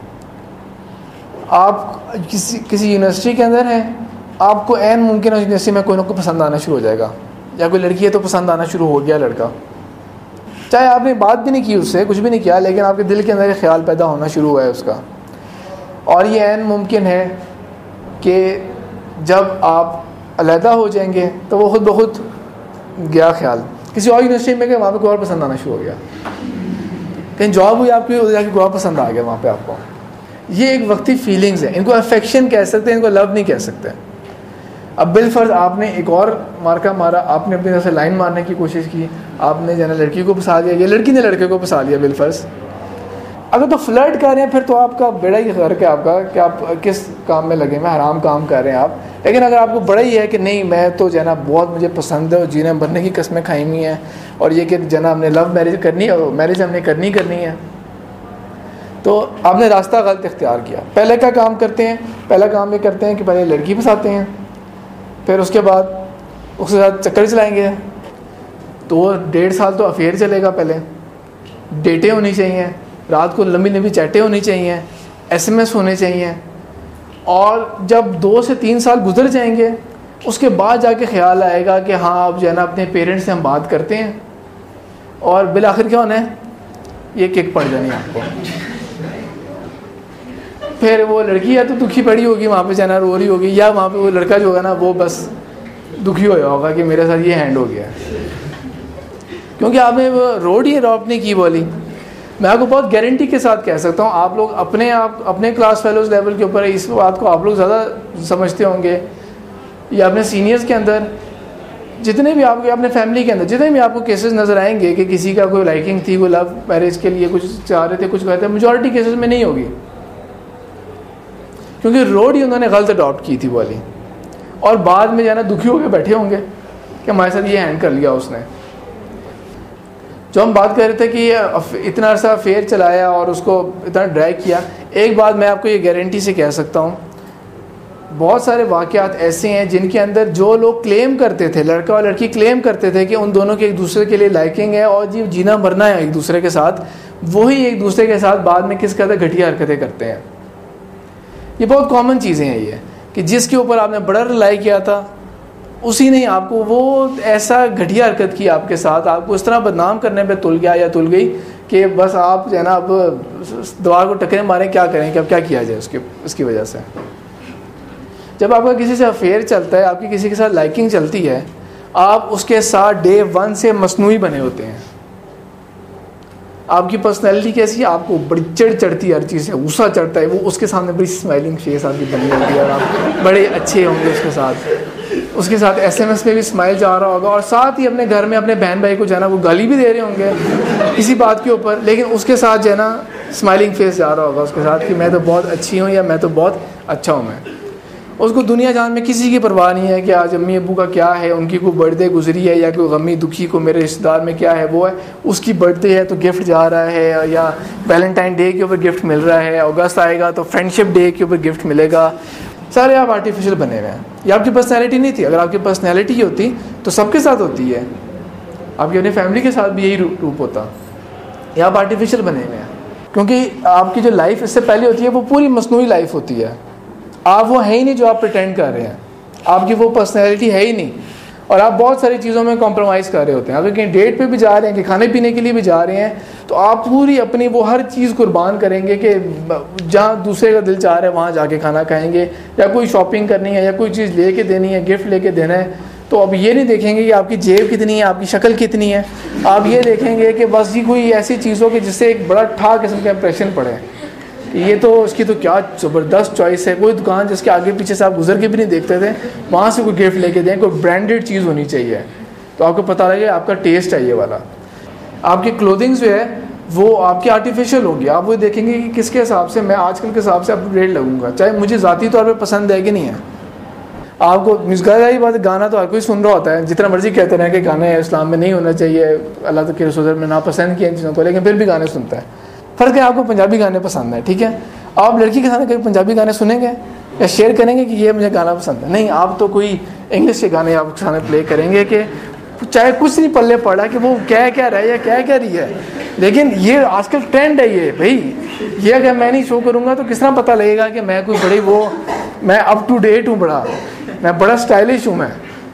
آپ کسی کسی یونیورسٹی کے اندر ہیں, آپ کو عین ممکن ہے یونیورسٹی میں کوئی نہ کوئی پسند آنا شروع ہو جائے گا, یا کوئی لڑکی ہے تو پسند آنا شروع ہو گیا لڑکا, چاہے آپ نے بات بھی نہیں کی اس سے, کچھ بھی نہیں کیا, لیکن آپ کے دل کے اندر ایک خیال پیدا ہونا شروع ہوا ہے اس کا. اور یہ عین ممکن ہے کہ جب آپ علیحدہ ہو جائیں گے تو وہ خود بخود گیا خیال کسی اور یونیورسٹی میں کہ وہاں پہ کوئی اور پسند آنا شروع ہو گیا, کہیں جاب ہوئی آپ کی, جا کے کوئی اور پسند آ گیا وہاں پہ آپ کو. یہ ایک وقتی فیلنگز ہیں, ان کو افیکشن کہہ سکتے ہیں, ان کو لو نہیں کہہ سکتے. اب بالفرض آپ نے ایک اور مارکا مارا, آپ نے اپنی طرف سے لائن مارنے کی کوشش کی, آپ نے جو ہے لڑکی کو پسا لیا, یہ لڑکی نے لڑکے کو پسا لیا بالفرض. اگر تو فلرٹ کر رہے ہیں پھر تو آپ کا بیڑا ہی غرق ہے آپ کا کہ آپ کس کام میں لگے ہوئے, حرام کام کر رہے ہیں آپ. لیکن اگر آپ کو بڑا ہی ہے کہ نہیں میں تو جو ہے نا بہت مجھے پسند ہے اور جینے بھرنے کی قسمیں کھائی ہوئی ہیں, اور یہ کہ جو ہے نا ہم نے لو میرج کرنی ہے, میرج ہم نے کرنی کرنی ہے, تو آپ نے راستہ غلط اختیار کیا. پہلے کا کام کرتے ہیں, پہلا کام یہ کرتے ہیں کہ پہلے لڑکی پھنساتے ہیں, پھر اس کے بعد اس کے ساتھ چکر چلائیں گے, تو ڈیڑھ سال تو افیئر چلے گا. پہلے ڈیٹیں ہونی چاہیے, رات کو لمبی لمبی چیٹیں ہونی چاہیے, ایس ایم ایس ہونے چاہیے, اور جب دو سے تین سال گزر جائیں گے اس کے بعد جا کے خیال آئے گا کہ ہاں اب جو ہے نا اپنے پیرنٹس سے ہم بات کرتے ہیں, اور بالآخر کیا ہونا ہے, یہ کک پڑ جانی ہے آپ کو. پھر وہ لڑکی یا تو دکھی پڑی ہوگی وہاں پہ جانا رو رہی ہوگی, یا وہاں پہ وہ لڑکا جو ہوگا نا وہ بس دکھی ہوا ہوگا کہ میرے ساتھ یہ ہینڈ ہو گیا, کیونکہ آپ نے وہ روڈ ہی اڈاپٹ نہیں کی بولی. میں آپ کو بہت گارنٹی کے ساتھ کہہ سکتا ہوں, آپ لوگ اپنے آپ اپنے کلاس فیلوز لیول کے اوپر اس بات کو آپ لوگ زیادہ سمجھتے ہوں گے, یا اپنے سینئرز کے اندر جتنے بھی آپ کے اپنے فیملی کے اندر جتنے بھی آپ کو کیسز نظر آئیں گے کہ کسی کا کوئی لائکنگ تھی, کوئی لو میرج کے لیے کچھ چاہ رہے تھے, کچھ کہتے ہیں, میجورٹی کیسز میں نہیں ہوگی, کیونکہ روڈ ہی انہوں نے غلط اڈاپٹ کی تھی والی, اور بعد میں جو ہے نا دکھی ہو کے بیٹھے ہوں گے کہ ہمارے ساتھ یہ ہینڈ کر لیا اس نے. جو ہم بات کر رہے تھے کہ اتنا عرصہ افیئر چلایا اور اس کو اتنا ڈرائیو کیا, ایک بات میں آپ کو یہ گارنٹی سے کہہ سکتا ہوں, بہت سارے واقعات ایسے ہیں جن کے اندر جو لوگ کلیم کرتے تھے, لڑکا اور لڑکی کلیم کرتے تھے کہ ان دونوں کے ایک دوسرے کے لیے لائکنگ ہے اور جی جینا مرنا ہے ایک دوسرے کے ساتھ, وہی ایک دوسرے کے ساتھ بعد میں کس قدر گھٹیا حرکتیں کرتے ہیں. یہ بہت کامن چیزیں ہیں یہ, کہ جس کے اوپر آپ نے بڑا رلائی کیا تھا اسی نے آپ کو وہ ایسا گھٹیا حرکت کی آپ کے ساتھ, آپ کو اس طرح بدنام کرنے پہ تل گیا یا تل گئی کہ بس آپ جو ہے نا اب دیوار کو ٹکرے ماریں, کیا کریں کہ اب کیا کیا جائے اس کی اس کی وجہ سے. جب آپ کا کسی سے افیئر چلتا ہے, آپ کی کسی کے ساتھ لائکنگ چلتی ہے, آپ اس کے ساتھ ڈے ون سے مصنوعی بنے ہوتے ہیں. آپ کی پرسنالٹی کیسی ہے, آپ کو بڑی چڑ چڑھتی ہے ہر چیز سے, غصہ چڑھتا ہے, وہ اس کے سامنے بڑی اسمائلنگ فیس آپ کی بنی ہوتی ہے, اور آپ بڑے اچھے ہوں گے اس کے ساتھ. اس کے ساتھ ایس ایم ایس پہ بھی اسمائل جا رہا ہوگا, اور ساتھ ہی اپنے گھر میں اپنے بہن بھائی کو جو ہے نا وہ گالی بھی دے رہے ہوں گے کسی بات کے اوپر, لیکن اس کے ساتھ جو ہے نا اسمائلنگ فیس جا رہا ہوگا اس کے ساتھ کہ میں تو بہت اچھی ہوں یا میں تو بہت اچھا ہوں. میں اس کو دنیا جان میں کسی کی پرواہ نہیں ہے کہ آج امی ابو کا کیا ہے, ان کی کوئی برتھ ڈے گزری ہے, یا کوئی غمی دکھی کو میرے رشتہ دار میں کیا ہے وہ ہے, اس کی برتھ ڈے ہے تو گفٹ جا رہا ہے, یا ویلنٹائن ڈے کے اوپر گفٹ مل رہا ہے, اگست آئے گا تو فرینڈ شپ ڈے کے اوپر گفٹ ملے گا. سارے آپ آرٹیفیشیل بنے ہوئے ہیں. یہ آپ کی پرسنالٹی نہیں تھی. اگر آپ کی پرسنالٹی ہوتی تو سب کے ساتھ ہوتی ہے, آپ کی اپنی فیملی کے ساتھ بھی یہی روپ ہوتا. یہ آپ آرٹیفیشیل بنے ہوئے ہیں, کیونکہ آپ کی جو لائف اس سے پہلے ہوتی ہے وہ پوری مصنوعی لائف ہوتی ہے. آپ وہ ہے ہی نہیں جو آپ پریٹینڈ کر رہے ہیں, آپ کی وہ پرسنالٹی ہے ہی نہیں, اور آپ بہت ساری چیزوں میں کمپرومائز کر رہے ہوتے ہیں. اگر کہیں ڈیٹ پہ بھی جا رہے ہیں, کہ کھانے پینے کے لیے بھی جا رہے ہیں, تو آپ پوری اپنی وہ ہر چیز قربان کریں گے کہ جہاں دوسرے کا دل چاہ رہا ہے وہاں جا کے کھانا کھائیں گے, یا کوئی شاپنگ کرنی ہے, یا کوئی چیز لے کے دینی ہے, گفٹ لے کے دینا ہے, تو اب یہ نہیں دیکھیں گے کہ آپ کی جیب کتنی ہے, آپ کی شکل کتنی ہے, آپ یہ دیکھیں گے کہ بس یہ کوئی ایسی چیز ہو کہ جس سے ایک بڑا ٹھا قسم کا امپریشن پڑے. یہ تو اس کی تو کیا زبردست چوائس ہے, کوئی دکان جس کے آگے پیچھے سے آپ گزر کے بھی نہیں دیکھتے تھے, وہاں سے کوئی گفٹ لے کے دیں, کوئی برانڈیڈ چیز ہونی چاہیے, تو آپ کو پتہ لگے آپ کا ٹیسٹ ہے یہ والا. آپ کی کلودنگ جو ہے وہ آپ کی آرٹیفیشیل ہوگی. آپ وہ دیکھیں گے کہ کس کے حساب سے میں آج کل کے حساب سے اپ ٹو ڈیٹ لگوں گا, چاہے مجھے ذاتی طور پہ پسند ہے کہ نہیں ہے. آپ کو مسگائی بات, گانا تو ہر کوئی سن رہا ہوتا ہے, جتنا مرضی کہتے رہیں کہ گانے اسلام میں نہیں ہونا چاہیے, اللہ کے رسول میں ناپسند کیا ان چیزوں کو, لیکن پھر بھی گانے سنتا ہے. فرق ہے آپ کو پنجابی گانے پسند ہیں, ٹھیک ہے, آپ لڑکی کے سامنے کبھی پنجابی گانے سنیں گے یا شیئر کریں گے کہ یہ مجھے گانا پسند ہے؟ نہیں, آپ تو کوئی انگلش کے گانے آپ کے سامنے پلے کریں گے کہ چاہے کچھ نہیں پلے پڑا کہ وہ کیا کیا رہا ہے یا کیا کیا رہی ہے, لیکن یہ آج کل ٹرینڈ ہے یہ. بھائی یہ اگر میں نہیں شو کروں گا تو کس طرح پتہ لگے گا کہ میں کوئی بڑی وہ میں اپ ٹو ڈیٹ ہوں, بڑا میں بڑا اسٹائلش ہوں. میں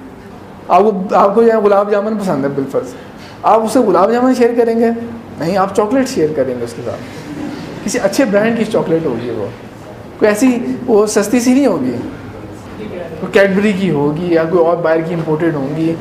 آپ کو آپ کو یہاں گلاب جامن پسند ہے بالفرض, آپ اسے گلاب جامن شیئر کریں گے؟ نہیں, آپ چاکلیٹ شیئر کریں گے اس کے ساتھ. کسی اچھے برانڈ کی چاکلیٹ ہوگی, وہ کوئی ایسی وہ سستی سی نہیں ہوگی, کوئی کیڈبری کی ہوگی یا کوئی اور باہر کی امپورٹیڈ ہوں گی.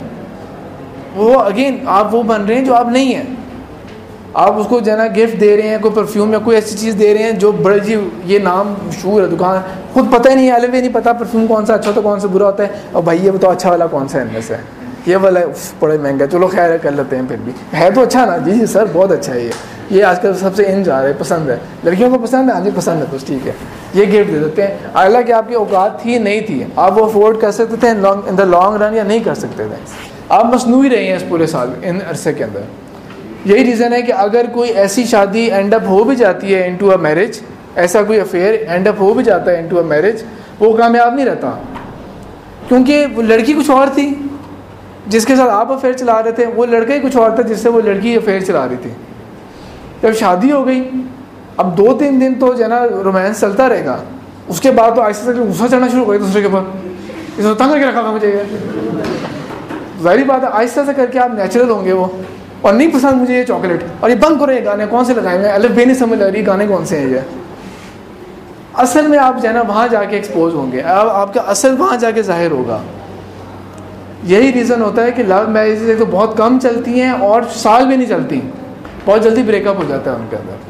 وہ اگین آپ وہ بن رہے ہیں جو آپ نہیں ہیں. آپ اس کو جو ہے نا گفٹ دے رہے ہیں, کوئی پرفیوم یا کوئی ایسی چیز دے رہے ہیں جو بڑے جی یہ نام مشہور ہے دکان, خود پتہ ہی نہیں, الگ بھی نہیں پتہ پرفیوم کون سا اچھا ہوتا ہے کون سا برا ہوتا ہے, اور بھائی یہ بتاؤ اچھا والا کون سا ہے ان میں سے, یہ والا بڑے مہنگا, چلو خیر کر لیتے ہیں, پھر بھی ہے تو اچھا نا, جی جی سر بہت اچھا ہے یہ یہ آج کل سب سے ان جا رہا ہے, پسند ہے, لڑکیوں کو پسند ہے, ہاں جی پسند ہے, بس ٹھیک ہے, یہ گفٹ دے دیتے ہیں. حالانکہ آپ کی اوقات تھی نہیں تھی, آپ وہ افورڈ کر سکتے تھے ان دا لانگ رن یا نہیں کر سکتے تھے. آپ مصنوعی رہے ہیں اس پورے سال ان عرصے کے اندر. یہی ریزن ہے کہ اگر کوئی ایسی شادی اینڈ اپ ہو بھی جاتی ہے انٹو اے میرج, ایسا کوئی افیئر اینڈ اپ ہو بھی جاتا ہے انٹو اے میرج, وہ کامیاب نہیں رہتا, کیونکہ وہ لڑکی کچھ اور تھی, جس کے ساتھ آپ افیئر چلا رہے تھے وہ لڑکا ہی کچھ اور تھا جس سے وہ لڑکی افیئر چلا رہی تھی. جب شادی ہو گئی اب دو تین دن تو جو ہے نا رومانس چلتا رہے گا, اس کے بعد تو آہستہ سے غصہ چڑھنا شروع ہو گیا دوسرے کے اوپر, اس نے تنگ کر کے رکھا تھا مجھے. ظاہری بات ہے آہستہ سے کر کے آپ نیچرل ہوں گے وہ, اور نہیں پسند مجھے یہ چاکلیٹ, اور یہ بند کرو یہ گانے کون سے لگائے ہوئے ہیں, الف بے نہیں سمجھ لگ رہی گانے کون سے ہیں یہ. اصل میں آپ جو ہے نا وہاں جا کے ایکسپوز ہوں گے, اب آپ کا اصل وہاں جا کے ظاہر ہوگا. یہی ریزن ہوتا ہے کہ لو میرجز ایک تو بہت کم چلتی ہیں اور سال بھی نہیں چلتی, بہت جلدی بریک اپ ہو جاتا ہے ان کے اندر.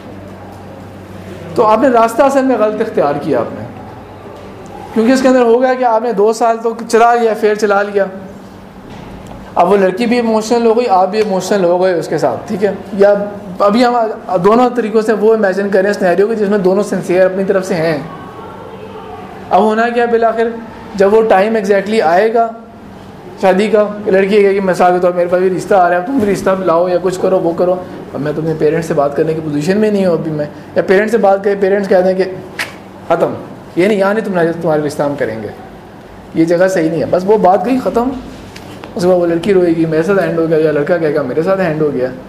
تو آپ نے راستہ اصل میں غلط اختیار کیا آپ نے, کیونکہ اس کے اندر ہو گیا کہ آپ نے دو سال تو چلا لیا, فیئر چلا لیا, اب وہ لڑکی بھی ایموشنل ہو گئی, آپ بھی ایموشنل ہو گئے اس کے ساتھ, ٹھیک ہے. یا ابھی ہم دونوں طریقوں سے وہ امیجن کریں سینیریو کے جس میں دونوں سنسیئر اپنی طرف سے ہیں. اب ہونا کیا بالآخر جب وہ ٹائم ایگزیکٹلی آئے گا شادی کا, لڑکی کہے کہ مثال کے طور پر میرے پاس بھی رشتہ آ رہا ہے, تم بھی رشتہ لاؤ یا کچھ کرو وہ کرو, اب میں تمہیں پیرنٹس سے بات کرنے کی پوزیشن میں نہیں ہوں ابھی میں, یا پیرنٹس سے بات کرے پیرنٹس کہتے ہیں کہ ختم, یہ نہیں یہاں نہیں تمہارے تمہارے رشتہ ہم کریں گے, یہ جگہ صحیح نہیں ہے, بس وہ بات گئی ختم. اس کے بعد وہ لڑکی روئے گی میرے ساتھ ہینڈ ہو گیا, یا لڑکا کہے گا میرے ساتھ ہینڈ ہو گیا.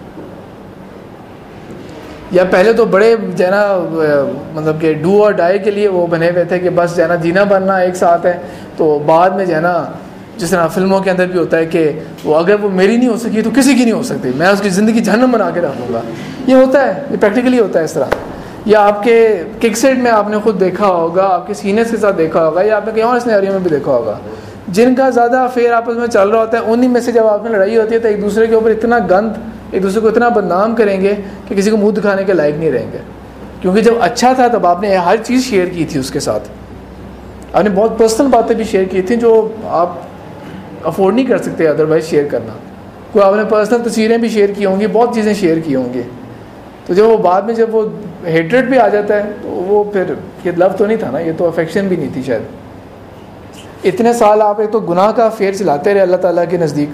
یا پہلے تو بڑے جو ہے نا مطلب کہ ڈو اور ڈائی کے لیے وہ بنے ہوئے تھے کہ بس جو ہے نا جینا بننا ایک ساتھ ہے, تو بعد میں جو ہے نا جس طرح فلموں کے اندر بھی ہوتا ہے کہ وہ اگر وہ میری نہیں ہو سکی تو کسی کی نہیں ہو سکتی, میں اس کی زندگی جہنم بنا کے رکھ دوں گا. یہ ہوتا ہے, یہ پریکٹیکلی ہوتا ہے اس طرح. یا آپ کے کک سیٹ میں آپ نے خود دیکھا ہوگا, آپ کے سینئرس کے ساتھ دیکھا ہوگا, یا آپ نے کہیں اور سینیریو میں بھی دیکھا ہوگا, جن کا زیادہ افیئر آپس میں چل رہا ہوتا ہے انہی میں سے جب آپ میں لڑائی ہوتی ہے تو ایک دوسرے کے اوپر اتنا گند, ایک دوسرے کو اتنا بدنام کریں گے کہ کسی کو منہ دکھانے کے لائق نہیں رہیں گے. کیونکہ جب اچھا تھا تب آپ نے ہر چیز شیئر کی تھی اس کے ساتھ, آپ نے بہت پرسنل باتیں بھی شیئر کی تھیں جو آپ افورڈ نہیں کر سکتے ادروائز شیئر کرنا. کوئی آپ نے پرسنل تصویریں بھی شیئر کی ہوں گی, بہت چیزیں شیئر کی ہوں گی. تو جب وہ بعد میں جب وہ ہیٹریٹ بھی آ جاتا ہے تو وہ پھر یہ لو تو نہیں تھا نا, یہ تو افیکشن بھی نہیں تھی شاید. اتنے سال آپ ایک تو گناہ کا افیئر چلاتے رہے اللہ تعالیٰ کے نزدیک.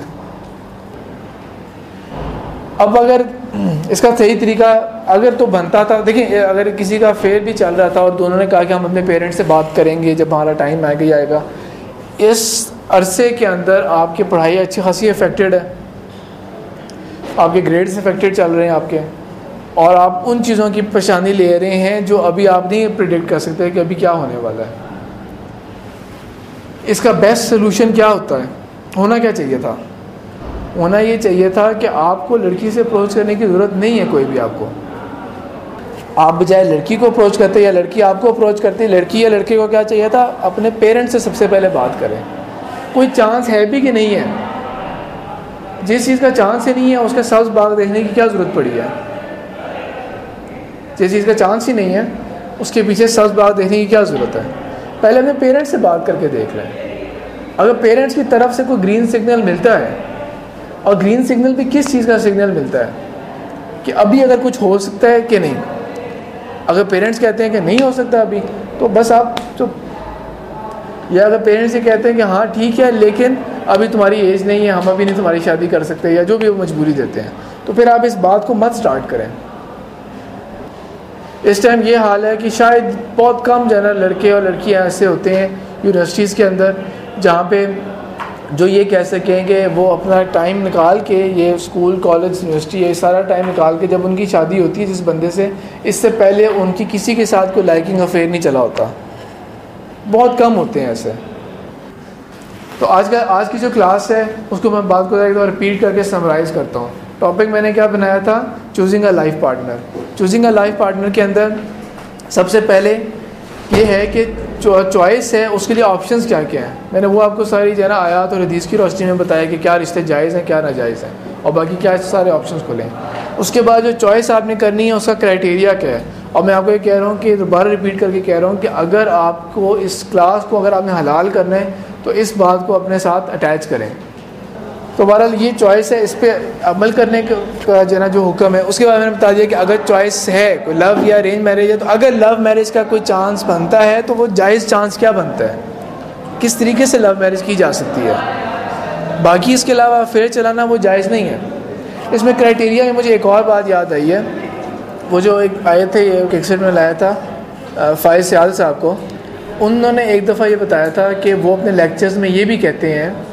اب اگر اس کا صحیح طریقہ اگر تو بنتا تھا, دیکھیں اگر کسی کا افیئر بھی چل رہا تھا اور دونوں نے کہا کہ ہم اپنے پیرنٹس سے بات کریں گے جب ہمارا ٹائم آئے گا آئے گا, اس عرصے کے اندر آپ کی پڑھائی اچھی خاصی افیکٹڈ ہے, آپ کے گریڈز افیکٹڈ چل رہے ہیں آپ کے, اور آپ ان چیزوں کی پریشانی لے رہے ہیں جو ابھی آپ نہیں پریڈکٹ کر سکتے کہ ابھی کیا ہونے والا ہے. اس کا بیسٹ سلوشن کیا ہوتا ہے, ہونا کیا چاہیے تھا؟ ہونا یہ چاہیے تھا کہ آپ کو لڑکی سے اپروچ کرنے کی ضرورت نہیں ہے کوئی بھی. آپ کو آپ بجائے لڑکی کو اپروچ کرتے یا لڑکی آپ کو اپروچ کرتی, لڑکی یا لڑکے کو کیا چاہیے تھا, اپنے پیرنٹس سے سب سے پہلے بات کریں. کوئی چانس ہے بھی کہ نہیں ہے, جس چیز کا چانس ہی نہیں ہے اس کا سبز باغ دیکھنے کی کیا ضرورت پڑی ہے. جس چیز کا چانس ہی نہیں ہے اس کے پیچھے سبز باغ دیکھنے کی کیا ضرورت ہے. پہلے اپنے پیرنٹس سے بات کر کے دیکھ لیں. اگر پیرنٹس کی طرف سے کوئی گرین سگنل ملتا ہے, اور گرین سگنل بھی کس چیز کا سگنل ملتا ہے کہ ابھی اگر کچھ ہو سکتا ہے کہ نہیں, اگر پیرنٹس کہتے ہیں کہ نہیں ہو سکتا ابھی تو بس آپ چپ, یا اگر پیرنٹس یہ کہتے ہیں کہ ہاں ٹھیک ہے لیکن ابھی تمہاری ایج نہیں ہے, ہم ابھی نہیں تمہاری شادی کر سکتے, یا جو بھی وہ مجبوری دیتے ہیں, تو پھر آپ اس بات کو مت سٹارٹ کریں. اس ٹائم یہ حال ہے کہ شاید بہت کم جو ہے نا لڑکے اور لڑکیاں ایسے ہوتے ہیں یونیورسٹیز کے اندر جہاں پہ جو یہ کہہ سکیں کہ وہ اپنا ٹائم نکال کے, یہ اسکول کالج یونیورسٹی یہ سارا ٹائم نکال کے جب ان کی شادی ہوتی ہے جس بندے سے, اس سے پہلے ان کی کسی کے ساتھ کوئی لائکنگ افیئر نہیں چلا ہوتا. بہت کم ہوتے ہیں ایسے. تو آج کا آج کی جو کلاس ہے اس کو میں بات کو ایک بار رپیٹ کر کے سمرائز کرتا ہوں. ٹاپک میں نے کیا بنایا تھا, choosing a life partner. Choosing a life partner کے اندر سب سے پہلے یہ ہے کہ چوائس ہے, اس کے لیے آپشنز کیا کیا ہیں. میں نے وہ آپ کو ساری جو ہے نا آیات اور حدیث کی روشنی میں بتایا کہ کیا رشتے جائز ہیں کیا ناجائز ہیں, اور باقی کیا سارے آپشنز کھولیں. اس کے بعد جو چوائس آپ نے کرنی ہے اس کا کرائٹیریا کیا ہے. اور میں آپ کو یہ کہہ رہا ہوں کہ دوبارہ ریپیٹ کر کے کہہ رہا ہوں کہ اگر آپ کو اس کلاس کو اگر آپ نے حلال کرنا ہے تو اس بات کو اپنے ساتھ اٹیچ کریں. تو بہرحال یہ چوائس ہے, اس پہ عمل کرنے کا جو ہے نا جو حکم ہے. اس کے بعد میں نے بتا دیا کہ اگر چوائس ہے کوئی لو یا ارینج میرج ہے, تو اگر لو میرج کا کوئی چانس بنتا ہے تو وہ جائز چانس کیا بنتا ہے, کس طریقے سے لو میرج کی جا سکتی ہے. باقی اس کے علاوہ افیئر چلانا وہ جائز نہیں ہے. اس میں کرائٹیریا میں مجھے ایک اور بات یاد آئی ہے, وہ جو ایک آئے تھے یہ کیکسٹ میں لایا تھا فائز سیال صاحب کو, انہوں نے ایک دفعہ یہ بتایا تھا کہ وہ اپنے لیکچرز میں یہ بھی کہتے ہیں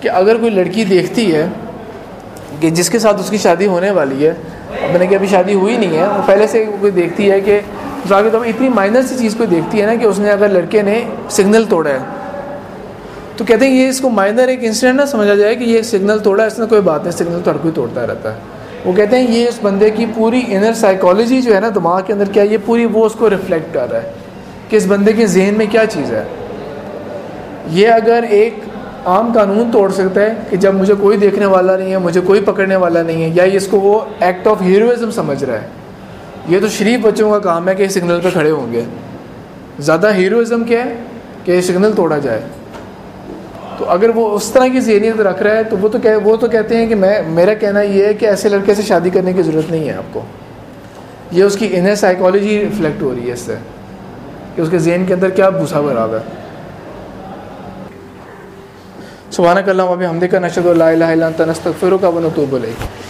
کہ اگر کوئی لڑکی دیکھتی ہے کہ جس کے ساتھ اس کی شادی ہونے والی ہے، میں نے کہ ابھی شادی ہوئی نہیں ہے، وہ پہلے سے کوئی دیکھتی ہے کہ مثال کے طور پر اتنی مائنر سی چیز کوئی دیکھتی ہے نا کہ اس نے اگر لڑکے نے سگنل توڑا ہے تو کہتے ہیں یہ اس کو مائنر ایک انسیڈنٹ نہ سمجھا جائے کہ یہ سگنل توڑا ہے، اس میں کوئی بات نہیں، سگنل تو ہر کوئی توڑتا رہتا ہے. وہ کہتے ہیں یہ اس بندے کی پوری انر سائیکالوجی جو ہے نا دماغ کے اندر کیا ہے، یہ پوری وہ اس کو ریفلیکٹ کر رہا ہے کہ اس بندے کے ذہن میں کیا چیز ہے. یہ اگر ایک عام قانون توڑ سکتا ہے کہ جب مجھے کوئی دیکھنے والا نہیں ہے، مجھے کوئی پکڑنے والا نہیں ہے، یا اس کو وہ ایکٹ آف ہیروئزم سمجھ رہا ہے. یہ تو شریف بچوں کا کام ہے کہ سگنل پہ کھڑے ہوں گے. زیادہ ہیروئزم کیا ہے کہ سگنل توڑا جائے. تو اگر وہ اس طرح کی ذہنیت رکھ رہا ہے تو وہ تو کہ وہ تو کہتے ہیں کہ میں میرا کہنا یہ ہے کہ ایسے لڑکے سے شادی کرنے کی ضرورت نہیں ہے آپ کو. یہ اس کی انر سائیکالوجی ریفلیکٹ ہو رہی ہے اس سے کہ اس کے ذہن کے اندر کیا بھوسا بھرا ہوا ہے. سبحانک اللہم و بحمدک نشہد ان لا الہ الا انت نستغفرک و نتوب الیک.